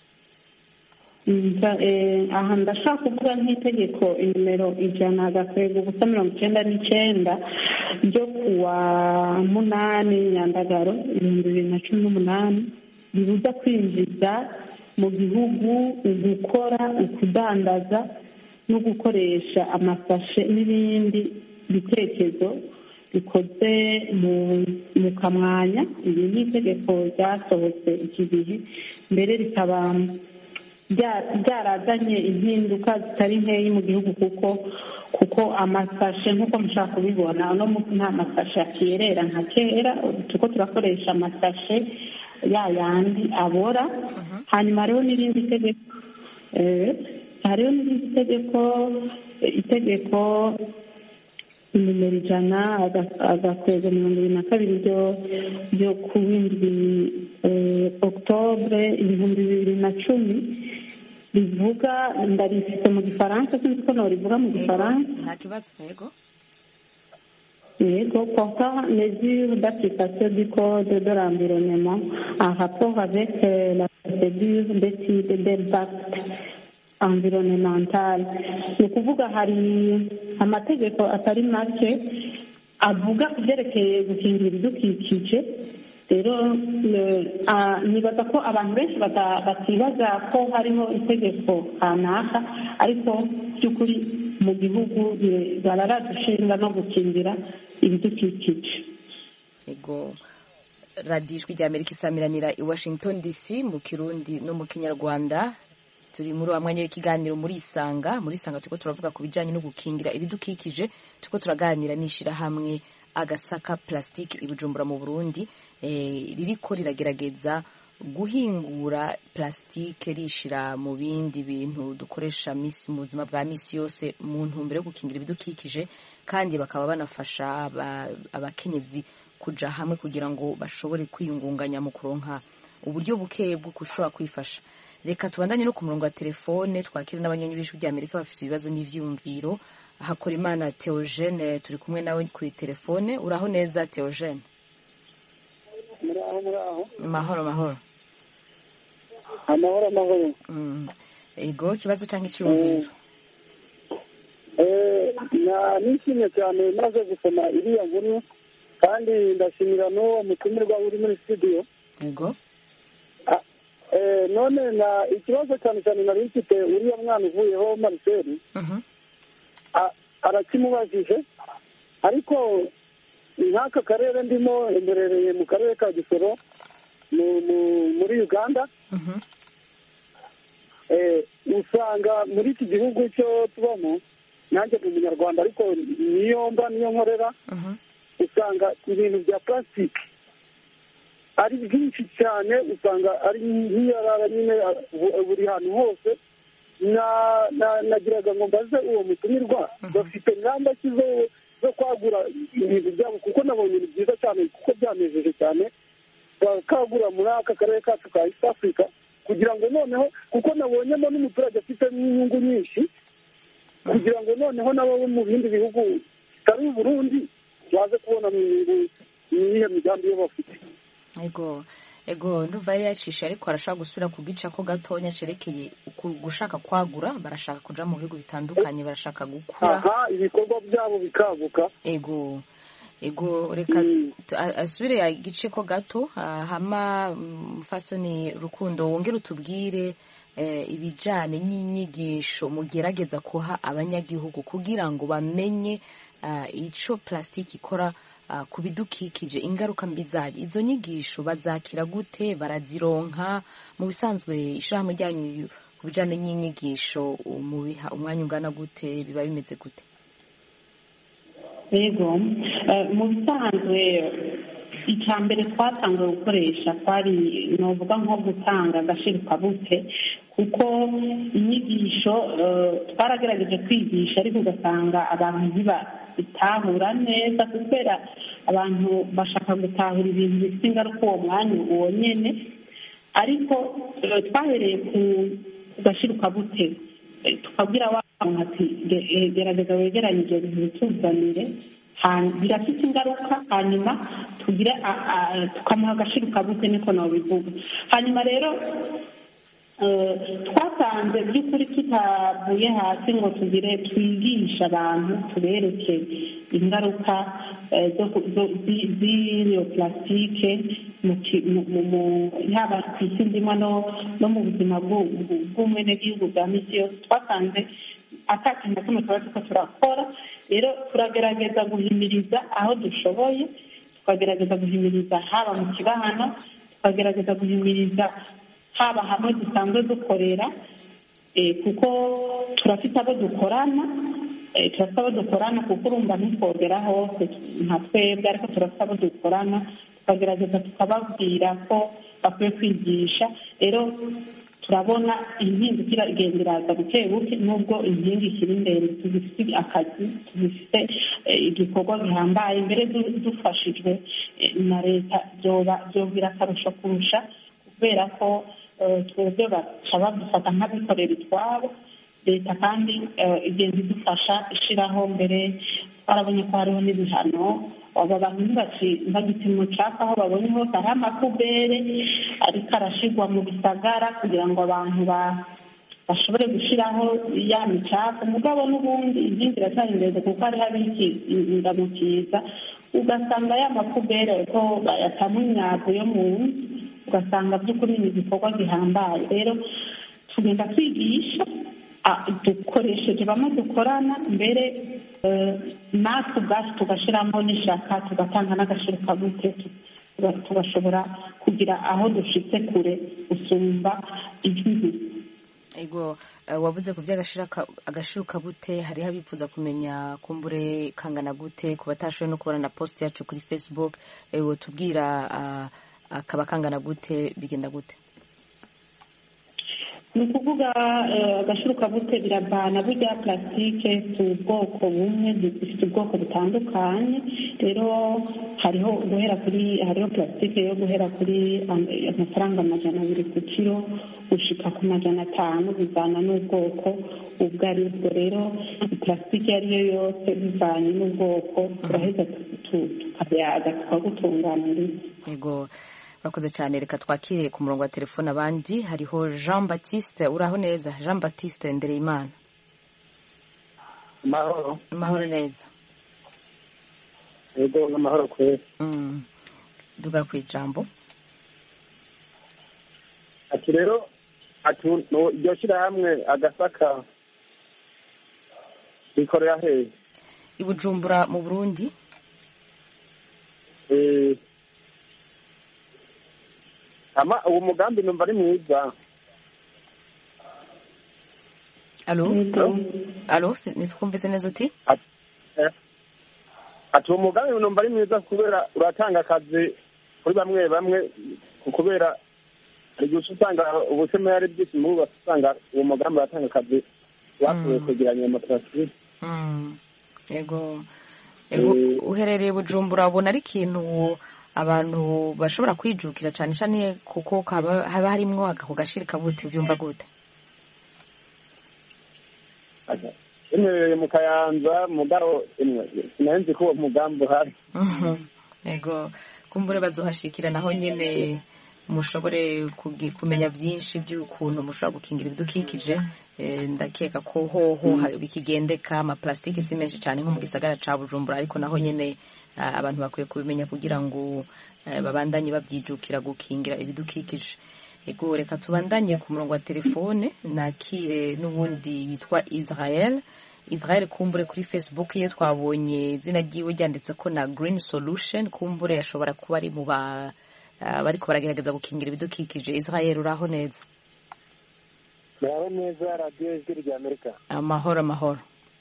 aha ndashaka kuvuga nk'itegeko nimero ijana agakwego ubusa mirongo icyenda n'icyenda ryo kuwa munani nyandagaro ibihumbi bibiri na cumi n'umunani ribuza kwinjiza mu gihugu gukora ukudandaza no gukoresha amasashe n'ibindi bitekerezo bikoze mu kamwanya. iri ni itegeko ryasohotse iki gihe mbere rikaba byarazanye impinduka zitari nkeya mu gihugu kuko kuko amasashe nk'uko mushaka kubibona no nta masashe akiyerera nka kera tuko turakoresha amasashe ya yandi abora. hanyuma hariho n'irindi tegeko hariho n'irindi tegeko itegeko nimero ijana agakwego mirongo ibiri na kabiri ryo ku w'indwi octobre ibihumbi bibiri na cumi rivuga ndarifite mu gifaransa sinzi ko norivuga mu gifaransa nta kibazo yego yego portant mesure d'application du code de l'environnement en rapport avec la procédure d'étude d'impact environnemental. ni ukuvuga hari amategeko atari make avuga ku byerekeye gukingira ibidukikije rero nibaza ko abantu benshi batibaza ko hariho itegeko kanaka ariko by'ukuri mu gihugu bararadushinga no gukingira ibidukikije. Ego radiyo ijwi rya Amerika isamiranira i Washington D C mu Kirundi no mu Kinyarwanda. Turi muri wa mwanya w'ikiganiro muri Isanga muri Isanga tuko turavuga ku bijanye no gukingira ibidukikije tuko turaganira nishira hamwe agasaka plastique i Bujumbura mu Burundi eh ririko riragerageza guhingura plastique rishira mu bindi bintu dukoresha misi mu buzima bwa misi yose mu ntumbero yo gukingira ibidukikije kandi bakaba banafasha abakenyezi kuja hamwe kugira ngo bashobore kwiyungunganya mu kuronka uburyo bukeye bwo kushobora kwifasha. Reka tubandanye no ku murongo wa telefone twakira n'abanyonyi b'ijwi rya Amerika bafite ibibazo n'ivyumviro. Hakora Imana Theogene turi kumwe nawe ku telefone. Uraho neza Theogene? Muraho muraho. Mahoro mahoro. Amahoro amahoro. Mm. Ego kibazo cyangwa icyumviro? Eh na nishimye cyane maze gusoma iriya nkuru kandi ndashimira n'uwo mutumirwa uri muri studio. Ego. Eh none na ikibazo cyane cyane nari mfite uriya mwana uvuyeho Marcel. Mhm. Arakimubajije ariko nk'aka karere ndimo imberereye mu karere ka Gisoro muri Uganda. Mhm. usanga muri iki gihugu cyo tubamo nanjye ni umunyarwanda ariko niyo mba niyo nkorera usanga ibintu bya plastique ari byinshi cyane, usanga ari nk'iyarara nyine buri hantu hose. nagiraga ngo mbaze uwo mutumirwa bafite ingamba ki zo kwagura ibintu byabo, kuko nabonye ni byiza cyane kuko byanejeje cyane bakagura muri aka karere kacu ka East Africa, kugira ngo noneho kuko nabonyemo n'umuturage afite n'inyungu nyinshi, kugira ngo noneho nabo mu bindi bihugu bitari Burundi baze kubona mu nyungu n'iyo migambi yo bafite. Ego ego nduva yari yacishe ariko arashaka gusubira ku gica ko gatonya cerekeye gushaka kwagura, barashaka kuja mu bihugu bitandukanye, barashaka gukura aha ibikorwa byabo bikaguka. Ego ego reka mm. asubire ya gice ko gato hama mfasoni Rukundo wongera utubwire eh, ibijane n'inyigisho mugerageza kuha abanyagihugu kugira ngo bamenye uh, ico plastiki ikora Uh, ku bidukikije, ingaruka mbi zayo. Izo nyigisho bazakira gute, barazironka? Mu bisanzwe ishirahamwe ryanyu ku bijanye n'inyigisho mu biha umwanya ungana gute, biba bimeze gute? Yego mu bisanzwe icya mbere twatangiye gukoresha twari novuga nko gutanga agashirika bute, kuko inyigisho twaragerageje kwigisha ariko ugasanga abantu ntibitahura neza, kubera abantu bashaka gutahura ibintu bifite ingaruka uwo mwanya uwo nyene. Ariko twahereye ku gashirika bute tukabwira abantu ati gerageza wegeranye ibyo bintu bituzanire, birafite ingaruka, hanyuma tugire tukamuha agashirika bute, niko nabivuga. Hanyuma rero twasanze by'ukuri tutavuye hasi ngo tugire twigisha abantu tubereke ingaruka z'iyo plastique yaba ku isi ndimwa no mu buzima bw'umwenegihugu bwa misi yose. Twasanze ata kintu na kimwe tuba turiko turakora. Rero turagerageza guhimiriza aho dushoboye, tukagerageza guhimiriza haba mu kibahano, tukagerageza guhimiriza haba hamwe dusanzwe dukorera, kuko turafite abo dukorana turafite abo dukorana kuko urumva ntitwogera hose nka twebwe, ariko turafite abo dukorana tukagerageza tukababwira ko bakwiye kwigisha. Rero turabona impinduka igenda iraza buke buke, nubwo inkingi ikiri imbere. Tugifite akazi, tugifite igikorwa gihambaye, mbere dufashijwe na leta byogira akarusho kurusha, kubera ko twebwe baca badufata nk'abikorera itwabo. Leta kandi igenda idufasha ishyiraho, mbere twarabonye ko hariho n'ibihano. Aba bantu ntibagite umucafu aho babonye hose, hari amakubere ariko arashyirwa mu bisagara kugira ngo abantu bashobore gushyiraho ya micafu. Mugabo n'ubundi inkingi iracyari ndende kuko hariho abikindamukiza, ugasanga ya makubere ko bayatamwa imyavu yo mu nzu, ugasanga by'ukuri ni igikorwa gihambaye. Rero tugenda twigisha dukoresheje bamwe dukorana, mbere natwe ubwacu tugashyiramo n'ishaka, tugatanga n'agashirika bute, tugashobora kugira aho dushitse kure usumba igihugu. Ego wavuze ku by'agashirika bute, hariho abifuza kumenya kumbure kangana gute, ku batashoboye no kubona na post yacu kuri Facebook, ewe tubwira akaba kangana gute, bigenda gute? Ni ukuvuga agashirika bute birabana, burya plastique si ubwoko bumwe, zifite ubwoko butandukanye. Rero hariho guhera kuri hariho plastique yo guhera kuri amafaranga amajana abiri ku kiro gushika ku majana atanu, bivana n'ubwoko ubwo ari bwo. Rero plastique iyo ari yo yose bivanye n'ubwoko turaheza tukayaga tukagutunganiriza. Yego urakoze cyane. Reka twakire ku murongo wa telefone abandi. Hariho Jean Baptiste. Uraho neza Jean Baptiste Ndereyimana? Mahoro. Mahoro neza. Yego amahoro kwezi. Mm. Duga ku ijambo. Ati rero ati no iryo shyirahamwe agasaka bikorera hehe? I Bujumbura mu Burundi. Eh ama uwo mugambi numva ari mwiza, alo alo nitwumvise neza uti ati uwo mugambi numva ari mwiza kubera uratanga akazi kuri bamwe bamwe kubera igihe usanga ubusema yari byinshi mu bubaka usanga uwo mugambi uratanga akazi bakuye kwegeranya amatarasi. Yego ego uherereye Bujumbura ubona ari ikintu abantu bashobora kwijukira cyane cyane kuko haba harimwo ako gashirika buti vyumva gute? Imwe mu Kayanza mugaro imwe sinanzi ko umugambi uhari. Ego kumbure bazohashikira naho nyene mushobore kumenya byinshi by'ukuntu mushobora gukingira ibidukikije. Ndakeka ko hoho bikigendeka ama plastike si menshi cyane nko mu gisagara ca Bujumbura ariko naho nyene abantu bakwiye kubimenya kugira ngo babandanye bavyijukira gukingira ibidukikije. Ego reka tubandanye ku murongo wa telefone nakire n'ubundi yitwa Israel. Israel kumbure kuri Facebook ye twabonye izina ryiwe ryanditse ko na Green Solution kumbure yashobora kuba ari mu ba bariko baragerageza gukingira ibidukikije. Israel uraho neza? Uraho neza radio ijwi rya Amerika. Amahoro amahoro.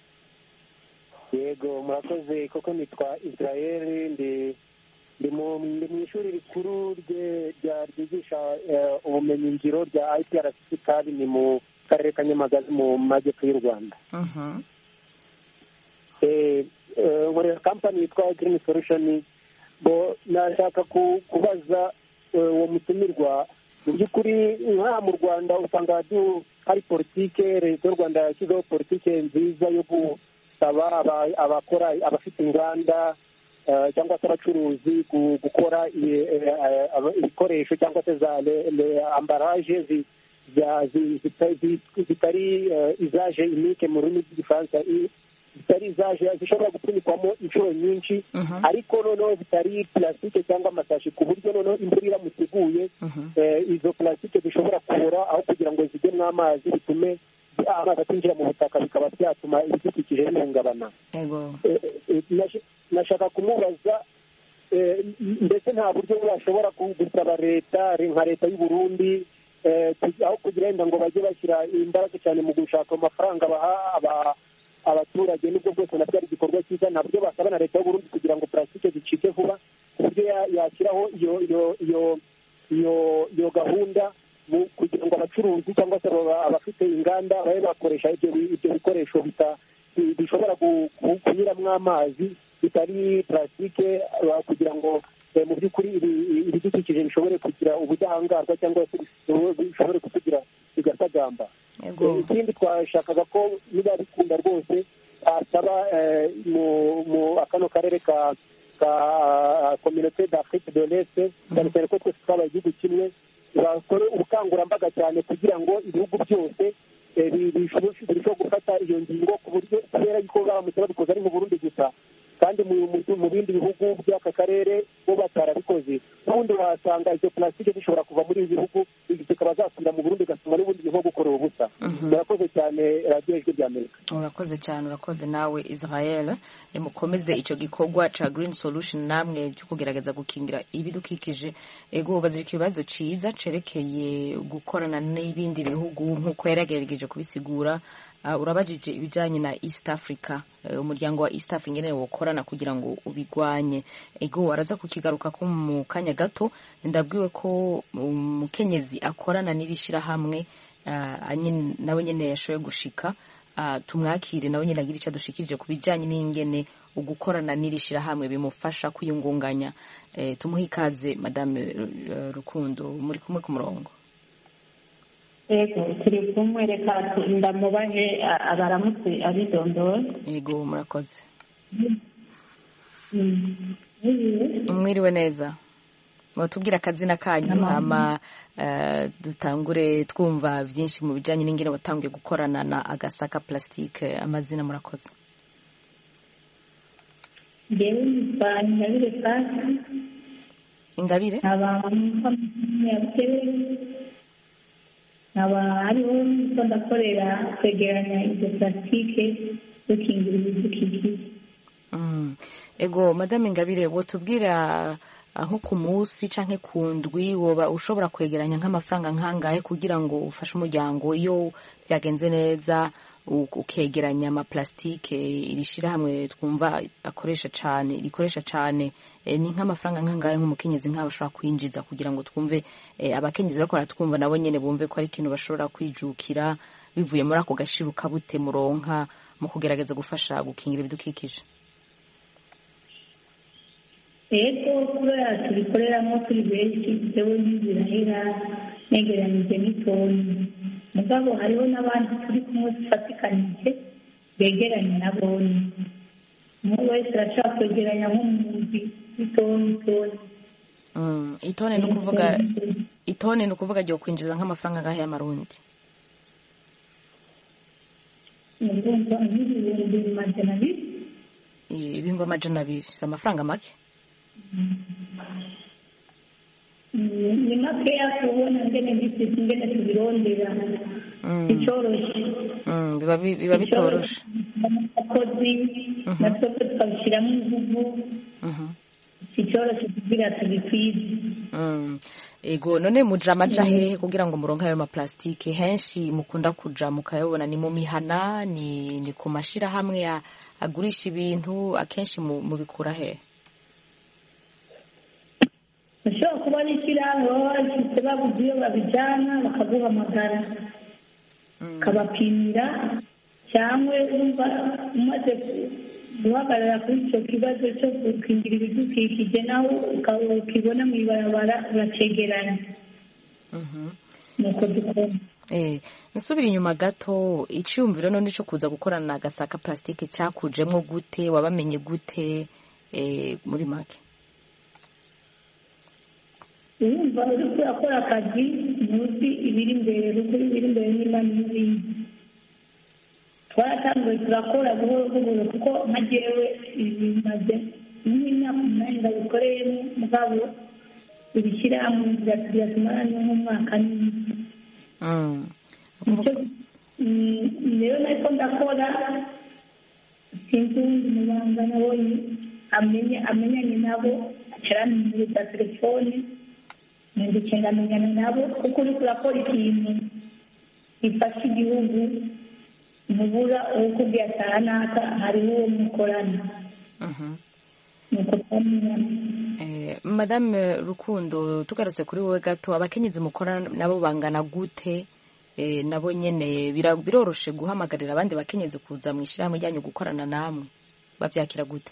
Yego murakoze koko nitwa Israel ndi ndi mu ishuri rikuru rya ryigisha ubumenyi ngiro rya I P R C kandi ni mu karere ka Nyamagabe mu majyepfo y'u Rwanda. Mhm. Eh muri company yitwa Green Solution bo nashaka kubaza uwo mutumirwa mu by'ukuri nka mu Rwanda usanga hari politike leta y'u Rwanda yashyizeho politike nziza yo gusaba abakora abafite inganda cyangwa se abacuruzi gukora ibikoresho cyangwa se za ambaraje zitari izaje imike mu rurimi rw'igifaransa zitari izaje zishobora gupfunikwamo inshuro nyinshi ariko noneho zitari plastique cyangwa amasashi ku buryo noneho imvura iramutse iguye izo plastique zishobora kubora aho kugira ngo zijyemo amazi bitume amazi atinjira mu butaka bikaba byatuma ibidukikije bihungabana. Nashaka kumubaza ndetse nta buryo bashobora gusaba leta nka leta y'u Burundi aho kugira ngo bajye bashyira imbaraga cyane mu gushaka amafaranga baha abaturage nubwo bwose nabyo ari igikorwa cyiza nabyo basaba na leta y'u Burundi kugira ngo plastique zicike vuba ku buryo yashyiraho iyo iyo iyo iyo iyo gahunda kugira ngo abacuruzi cyangwa se abafite inganda babe bakoresha ibyo bikoresho bishobora kunyuramo amazi bitari plastique kugira ngo mu by'ukuri ibidukikije bishobore kugira ubudahangarwa cyangwa se bishobore kutugira bigasagamba. Ikindi twashakaga ko niba bikunda rwose asaba mu akano karere ka ka communauté d'Afrique de l'Est cyane cyane ko twese twabaye igihugu kimwe bakore ubukangurambaga cyane kugira ngo ibihugu byose bishobora gufata iyo ngingo ku buryo kubera yuko baramutse babikoze ari mu Burundi gusa kandi mu bindi bihugu by'aka karere bo batarabikoze ubundi wasanga izo plastique zishobora kuva muri ibi bihugu zikaba zasubira mu Burundi gasuma n'ubundi bihugu gukora ubusa. Murakoze cyane radio ijwi rya Amerika. Urakoze cyane urakoze nawe Israel mukomeze icyo gikorwa ca Green Solution namwe cyo kugerageza gukingira ibidukikije. Ego bazi ikibazo ciza cerekeye gukorana n'ibindi bihugu nkuko yaragerageje kubisigura. Uh, urabajije ibijanye na East Africa uh, umuryango wa East Africa ngene wokorana kugira ngo ubigwanye. Ego araza kukigaruka ko mu kanya gato ndabwiwe ko umukenyezi um, akorana n'irishira hamwe uh, nawe nyene yashoye gushika uh, tumwakire nawe nyene agira icyo dushikirije kubijanye n'ingene ugukorana n'irishira hamwe bimufasha kwiyungunganya. Uh, tumuhikaze Madame uh, Rukundo muri kumwe ku murongo. Ego turi kumwe reka ndamubahe abaramutse abidondora. Yego murakoze. Mwiriwe neza. Watubwira akazina kanyu ama dutangure twumva byinshi mu bijanye n'ingene watangiye gukorana na Agasaka Plastique amazina murakoze. Ngewe nitwa Ingabire Pasi. Ingabire? Abantu aba hariho n'icyo ndakorera kwegeranya izo plastique dukingira ibidukikije. Ego Madame Ingabire wotubwira nko ku munsi canke ku ndwi woba ushobora kwegeranya nk'amafaranga nkangahe kugira ngo ufashe umuryango iyo byagenze neza ukegeranya amaplastike irishira hamwe twumva akoresha cyane rikoresha cyane e, ni nk'amafaranga nkangahe nk'umukenyezi nk'abo ashobora kwinjiza kugira ngo twumve e, abakenyezi bakora twumva nabo nyene bumve ko ari ikintu bashobora kwijukira bivuye muri ako gashiruka bute muronka mu kugerageza gufasha gukingira ibidukikije. Ego kubera tubikoreramo turi benshi jewe ntibirahera negeranije n'itoni mugabo hariho n'abandi turi kumwe dufatikanije begeranye na boni umwe wese arashobora kwegeranya nk'umuzi itoni itoni itone ni ukuvuga itone ni ukuvuga ryo kwinjiza nk'amafaranga angahe y'amarundi? ibihumbi amajana abiri. Ibihumbi amajana abiri si amafaranga make? Ni makeya kubona ngene ndifite ingene tubirondera icoroshe biba biba bitoroshe akozi natwe tukabishyiramo inguvu icoroshe kugira tubikwize. Ego none muja amaja hehe kugira ngo muronke ayo maplastike? Henshi mukunda kuja mukayabona ni mu mihana ni ni ku mashira hamwe agurisha ibintu akenshi mubikura hehe? ushobora kuba ari ikiraro bafite babuze iyo babijyana bakaguhamagara ukabapimira cyangwa wumva umaze guhagarara kuri icyo kibazo cyo gukingira ibidukikije nawe ukibona mu ibarabara uracegeranya nuko dukora. nsubira inyuma gato icyumviro none cyo kuza gukorana na Gasaka Plastique cyakujemo gute wabamenye gute muri make? urumva uri kurakora akazi ntuzi ibiri imbere ruguru ibiri imbere niba n'ibindi twaratanguye turakora buhoro buhoro kuko nka jewe ibimaze nk'imyaka umunani ndabikoreyemo mugabo ibishyirahamwe biratumara nk'umwaka n'indi rero nariko ndakora sinzi uwundi mubanga nabonye amenyanye nabo acaranimiriza telefone ndetse ngamenyana nabo kuko uriko urakora ikintu gifasha igihugu ntubura uwo kubwira ataha naka hariho uwo mukorana. Madame Rukundo tugarutse kuri wowe gato abakenyezi mukorana nabo bangana gute? Nabo nyene biroroshe guhamagarira abandi bakenyezi kuza mu ishyirahamwe ryanyu gukorana namwe bavyakira gute?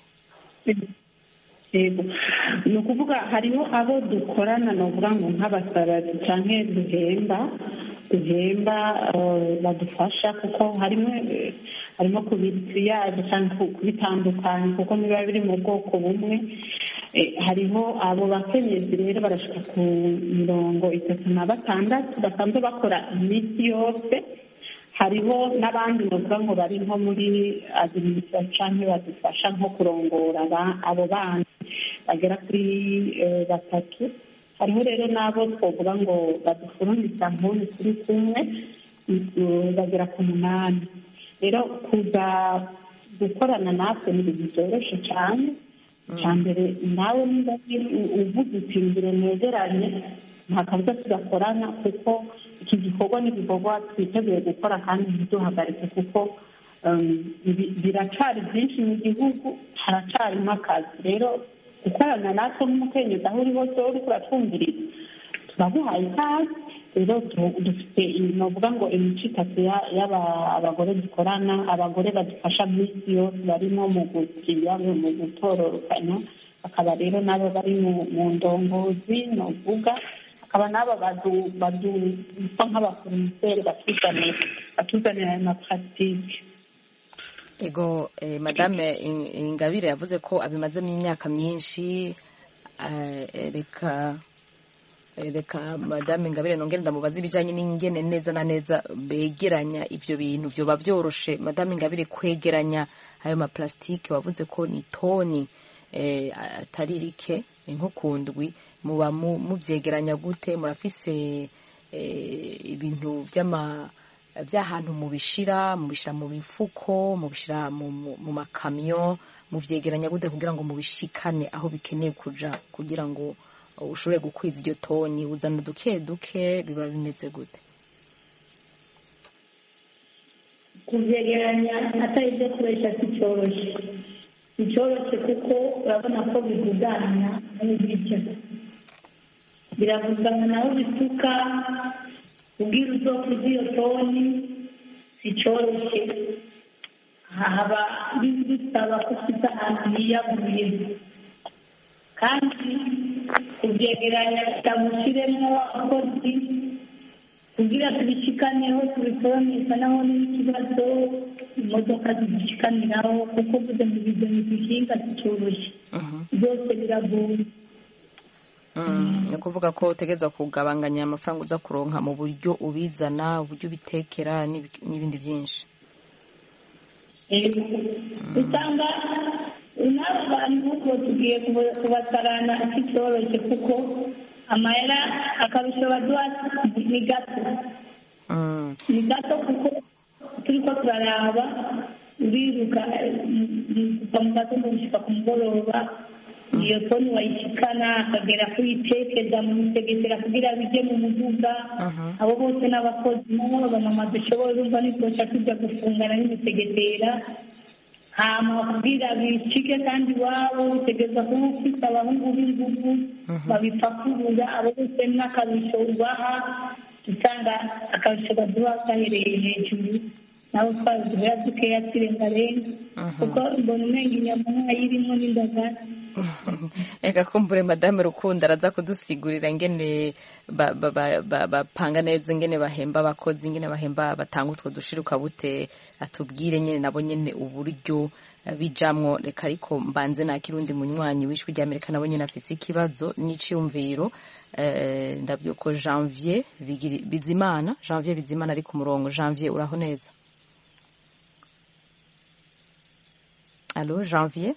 ni ukuvuga hariho abo dukorana novuga ngo nk'abasarari canke duhemba duhemba badufasha kuko harimo harimo kubitiyaje canke kubitandukanya kuko niba biri mu bwoko bumwe. Hariho abo bakenyezi rero barashika ku mirongo itatu na batandatu basanzwe bakora iminsi yose. Hariho n'abandi bavuga ngo bari nko muri administration canke badufasha nko kurongora abo bandi bagera kuri batatu. Hariho rero n'abo twovuga ngo badufurumisa nk'ubu turi kumwe bagera ku munani. Rero kuza gukorana natwe ni ibintu byoroshye cyane. icya mbere nawe niba uvuze uti mbere mwegeranye nta kabuza tugakorana kuko iki gikorwa ni igikorwa twiteguye gukora kandi ntiduhagarike kuko biracari byinshi mu gihugu haracarimo akazi. Rero gukorana natwe nk'umukenyezi aho uri hose uri kuratwumviriza turaguhaye ikaze. Rero dufite novuga ngo imico itatu y'abagore dukorana. Abagore badufasha minsi yose barimo mu gukiriya mu gutororokanya, hakaba rero nabo bari mu ndongozi novuga, hakaba n'aba badusa nk'abaforumiseri batuzanira ayo maparatike. Ego Madame Ingabire yavuze ko abimazemo imyaka myinshi. Reka reka Madame Ingabire nongere ndamubaza ibijanye n'ingene neza na neza begeranya ivyo bintu vyoba vyoroshe. Madame Ingabire kwegeranya ayo maplastike wavuze ko ni toni atari rike nko kundwi, muba muvyegeranya gute? Murafise ibintu vy'ama by'ahantu mubishira mubishira mu mifuko mubishira mu makamyo muvyegeranya gute kugira ngo mubishikane aho bikeneye kuja kugira ngo ushobore gukwiza iryo toni uzana duke duke biba bimeze gute? kuvyegeranya atari ibyo kuresha sicoroshe sicoroshe kuko urabona ko bivugana n'ibiryo biravugana naho bituka ubwira uzokuza iyo toni sicoroshe haba bisaba ko ufite ahantu hiyaguye kandi kubyegeranya bitamushyiremo abakozi kugira tubishikaneho tubitonesha naho n'ikibazo imodoka zidushikaniraho kuko vuze mu bizo ntidushinga zicyoroshye byose biragoye. ni ukuvuga ko utegereza kugabanganya amafaranga uza kuronka mu buryo ubizana uburyo ubitekera n'ibindi byinshi. usanga n'abantu ko tugiye kubasarana kicyoroshye kuko amahera akarusho baduha ni gato ni gato kuko turi ko turaraba uriruka kuva mu gatondo gushyika ku mugoroba iyo toni wayishikana akagera kuyitekeza mu misegetera kugira bijye mu muduga abo bose n'abakozi nabo abamama dushoboye urumva nitosha tujya gufungana n'imisegetera hama kugira bicike kandi iwabo utegereza kuba ufite abahungu b'ingufu babipakurura abo bose n'akarusho ubaha usanga akarusho baduha gahereye hejuru nawe twaduhera dukeya turengarenga kuko mbona umenga inyama nkayirimo n'indagara. Eka kumbure Madame Rukundo araza kudusigurira ingene bapanga neza ingene bahemba abakozi ingene bahemba batanga utwo dushiruka bute atubwire nyene nabo nyene uburyo bijamwo. Reka ariko mbanze na kirundi munywanyi wishwe rya Amerika nabo nyene afise ikibazo n'iciyumviro eh ndabyuko Janvier Bizimana Janvier Bizimana ari ku murongo. Janvier uraho neza? Allo Janvier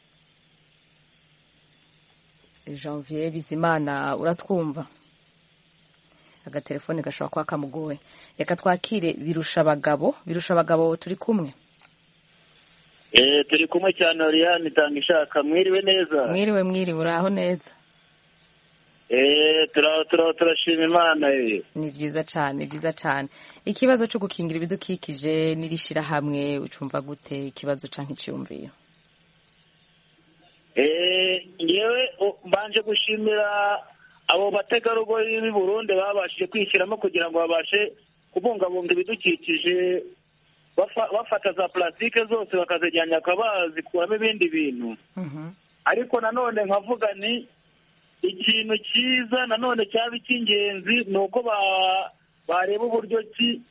Janvier Bizimana uratwumva? Agatelefone gashobora kwa kamugoye. Reka twakire Birusha Abagabo. Birusha Abagabo turi kumwe? Eh turi kumwe cyane Oriane tanga ishaka. Mwiriwe neza? Mwiriwe mwiriwe uraho neza? Eh tura tura turashima Imana eh. Ni byiza cyane byiza cyane. Ikibazo cyo gukingira ibidukikije nirishira hamwe ucumva gute ikibazo canke cyumviyo? Eh yewe mbanje gushimira abo bategarugori b'i Burundi babashije kwishyiramo kugira ngo babashe kubungabunga ibidukikije bafata za plastike zose bakazijyanya akabazikuramo ibindi bintu. Ariko nanone nkavuga ni ikintu cyiza nanone cyaba icy'ingenzi ni uko bareba uburyo ki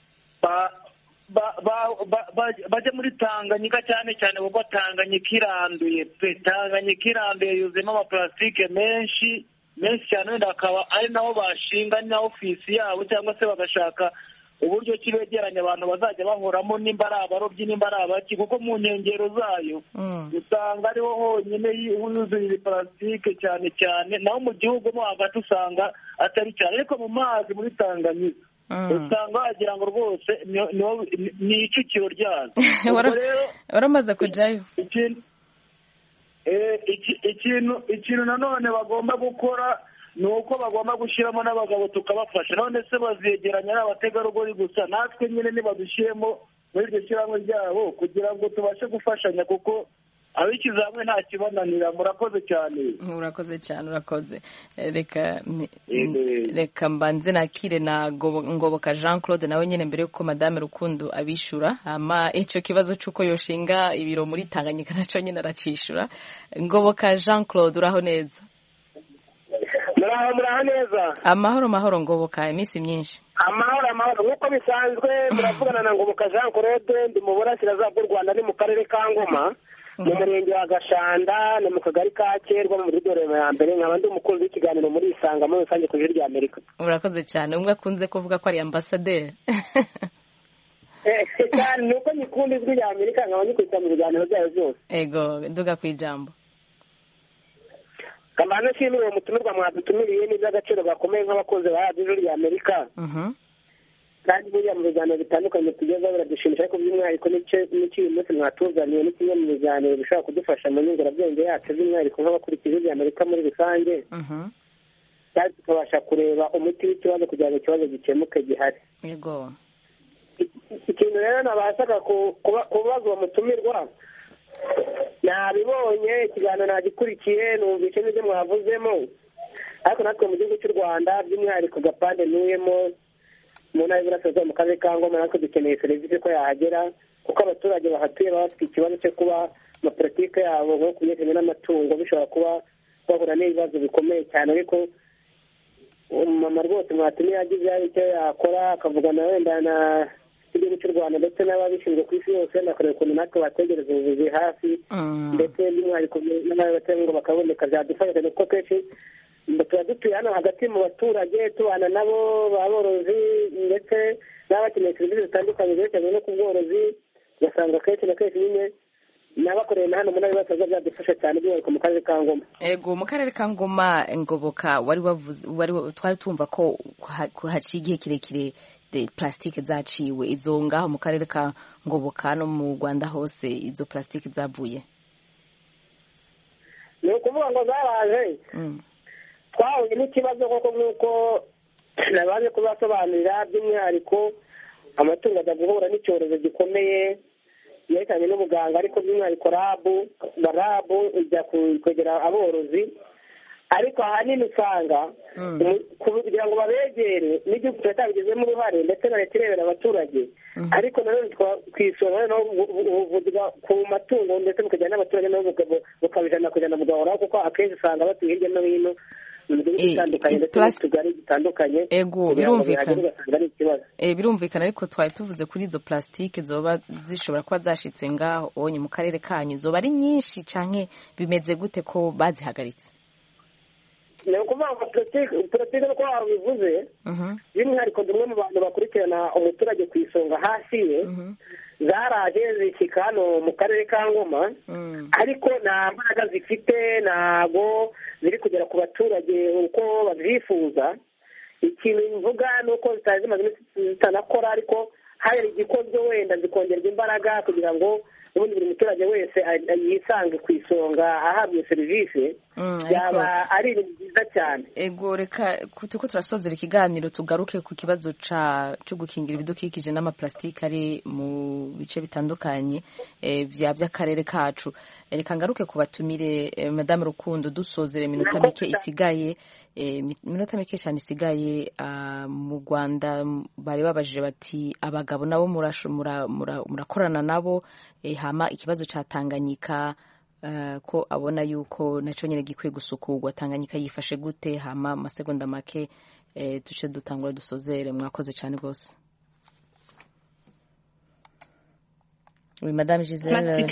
bajya muri Tanganyika cyane cyane kuko Tanganyika iranduye pe Tanganyika iranduye yuzuyemo amaplastike menshi menshi cyane wenda akaba ari naho bashinga na ofisi yabo cyangwa se bagashaka uburyo ki begeranya abantu bazajya bahoramo nimba ari abarobyi nimba ari abaki kuko mu nkengero zayo usanga ariho honyine yuzuye ibiplastike cyane cyane naho mu gihugu mo hagati usanga atari cyane ariko mu mazi muri Tanganyika usanga wagira ngo rwose ni icukiro ryazo. Waramaze kujayo? Ikintu ikintu nanone bagomba gukora ni uko bagomba gushyiramo n'abagabo tukabafasha. None se bazegeranya n'abategarugori gusa natwe nyine nibadushyiremo muri iryo shyirahamwe ryabo kugira ngo tubashe gufashanya kuko abishyize hamwe nta kibananira. Murakoze cyane. Urakoze cyane urakoze. Reka reka mbanze nakire na Ngoboka Jean Claude nawe nyene mbere yuko Madame Rukundo abishura ama ico kibazo cyuko yoshinga ibiro muri Tanganyika naco nyene aracishura. Ngoboka Jean Claude uraho neza? Muraho muraho neza. Amahoro mahoro Ngoboka iminsi myinshi. Amahoro amahoro nkuko bisanzwe muravugana na Ngoboka Jean Claude ndi mu burasirazuba bw'u Rwanda ni mu karere ka Ngoma mu murenge wa Gashanda ni mu kagari ka Kerwa mu mudugudu ya mbere nkaba ndi umukunzi w'ikiganiro muri Isanga muri rusange ku rya Amerika. Urakoze cyane umwe akunze kuvuga ko ari ambassadeur. Eh cyane nuko nyikundi ijwi rya Amerika nkaba nyikwita mu biganiro byayo byose. Ego nduga kwijambo. Kamana shimwe uwo mutumirwa mwadutumiriye n'iby'agaciro gakomeye nk'abakozi ba radiyo ya Amerika. Mhm. kandi buriya mu biganiro bitandukanye tugeza biradushimisha ariko by'umwihariko n'icyo uyu munsi mwatuzaniye ni kimwe mu biganiro bishobora kudufasha mu nyungurabwenge yacu by'umwihariko nk'abakurikije iby'amerika muri rusange kandi tukabasha kureba umuti w'ikibazo kugira ngo ikibazo gikemuke gihari. yego ikintu rero nabashaga kubaza uwo mutumirwa nabibonye ikiganiro nagikurikiye numvise n'ibyo mwavuzemo ariko natwe mu gihugu cy'u Rwanda by'umwihariko gapande ntuyemo mu ntara y'Iburasirazuba mu karere ka Ngoma natwe dukeneye serivisi ko yahagera kuko abaturage bahatuye baba bafite ikibazo cyo kuba amapolitike yabo nko ku bigendanye n'amatungo bishobora kuba bahura n'ibibazo bikomeye cyane ariko umumama rwose mwatumiye yagize icyo yakora akavugana wenda na igihugu cy'u Rwanda ndetse n'ababishinzwe ku isi yose bakareba ukuntu natwe bategereza ubuvuzi hafi ndetse by'umwihariko n'abayobozi ngo bakaboneka byadufasha cyane kuko kenshi tuba dutuye hano hagati mu baturage tubana nabo baborozi ndetse n'abakeneye serivisi zitandukanye zerekeranye no ku bworozi ugasanga kenshi na kenshi nyine n'abakoreye na hano mu ntara y'Iburasirazuba byadufasha cyane by'umwihariko mu karere ka Ngoma. ego mu karere ka Ngoma Ngoboka wari wavuze wari twari tumva ko haciye igihe kirekire plastique zaciwe izo ngaho mu karere ka Ngoboka no mu Rwanda hose izo plastique zavuye ni ukuvuga ngo zaraje twahuye n'ikibazo koko nk'uko nabaje kubasobanurira by'umwihariko amatungo ajya guhura n'icyorezo gikomeye yerekanye n'ubuganga ariko by'umwihariko rabu rabu ijya kwegera aborozi ariko ahanini usanga kugira ngo babegere n'igihugu kitabigizemo uruhare ndetse na leta irebera abaturage ariko nanone twisora ubuvuzi ku matungo ndetse bukajyana n'abaturage nabo bukabijana kujyana bugahoraho kuko akenshi usanga batuye hirya no hino mu bihugu bitandukanye ndetse n'utugari dutandukanye ego birumvikana birumvikana ariko twari tuvuze kuri izo plastique zoba zishobora kuba zashitse ngaho onye mu karere kanyu zoba ari nyinshi canke bimeze gute ko bazihagaritse? ni ukuvuga ngo politiki nuko wabivuze by'umwihariko dumwe mu bantu bakurikirana umuturage ku isonga hasi ye zaraje zishyika hano mu karere ka Ngoma ariko nta mbaraga zifite ntago ziri kugera ku baturage uko babyifuza. ikintu mvuga ni uko zitari zimaze iminsi zitanakora ariko hari igikozwe wenda zikongerwa imbaraga kugira ngo ubundi buri muturage wese yisange ku isonga ahabwa serivisi yaba ari ibintu byiza cyane. ego reka turiko turasozera ikiganiro tugaruke ku kibazo cyo gukingira ibidukikije n'amaplastike ari mu bice bitandukanye vya by'akarere kacu. reka ngaruke ku batumire Madame Rukundo dusozere iminota mike isigaye iminota mike cyane isigaye mu Rwanda bari babajije bati abagabo nabo murakorana nabo hama ikibazo ca Tanganyika ko abona yuko naco nyene gikwiye gusukurwa Tanganyika yifashe gute hama amasegonda make tuce dutangura dusozere. mwakoze cyane rwose. Oui, Madame Giselle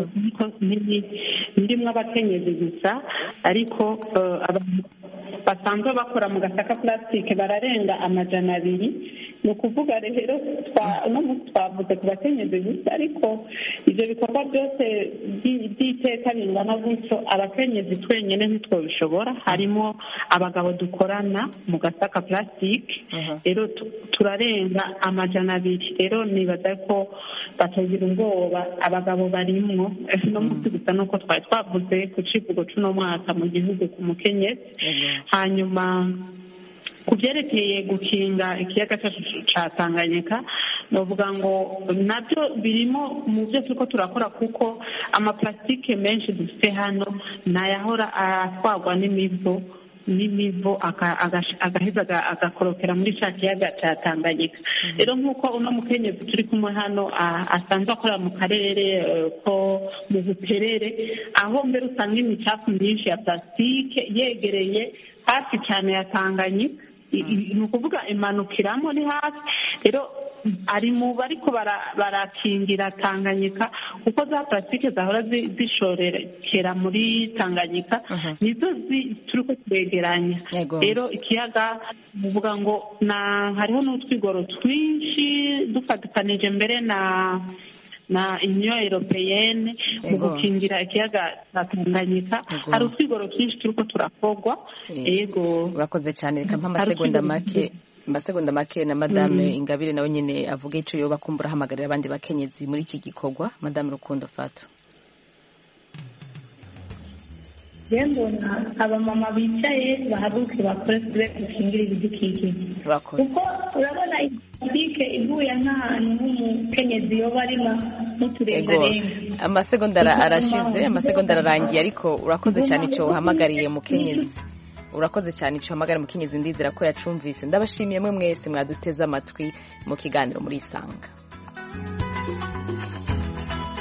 ndimwe abakenyezi gusa ariko basanzwe bakora mu gasaka plastique bararenga amajana abiri. ni ukuvuga rero uno munsi twavuze ku bakenyezi gusa ariko ibyo bikorwa byose by'iteka bingana gutyo abakenyezi twenyine ntitwabishobora. harimo abagabo dukorana mu gasaka plastique rero turarenga amajana abiri. rero nibaza ko batagira ubwoba abagabo barimwo. no munsi gusa nuko twari twavuze ku civugo c'uno mwaka mu gihugu ku mukenyezi. hanyuma ku byerekeye gukinga ikiyaga cya Tanganyika novuga ngo nabyo birimo mu byo turiko turakora kuko amaplastike menshi dufite hano nayahora atwagwa n'imivo n'imivo agaheza agakorokera muri cya kiyaga cya Tanganyika. rero nk'uko uno mukenyezi turi kumwe hano asanzwe akora mu karere ko mu buperere aho mbere usanga imicafu myinshi ya plastike yegereye hafi cyane ya Tanganyika. ni ukuvuga imanukiramo ni hafi. rero ari mu bariko barakingira Tanganyika kuko za plastike zahora zishorekera muri Tanganyika nizo turiko twegeranya. rero ikiyaga muvuga ngo hariho n'utwigoro twinshi dufatikanije mbere na na Union Européenne mu gukingira ikiyaga cya Tanganyika. hari utwigoro twinshi turiko turakogwa. yego urakoze cyane. reka mpa amasegonda make amasegonda make na madame mm. Ingabire nawe nyene avuga ico yoba kumbura hamagarira abandi bakenyezi muri iki gikorwa. Madame Rukundo Fatou. Yembona abamama bicaye bahaguruke bakore kure gukingira ibidukikije kuko urabona politike iguye nk'ahantu nk'umukenyezi yoba arima n'uturengarenga. Amasegonda arashize, amasegonda ararangiye, ariko urakoze cyane ico uhamagariye mukenyezi, urakoze cyane ico uhamagara mukenyezi, ndizera ko yacumvise. Ndabashimiye mwe mwese mwaduteze amatwi mu kiganiro muri Isanga.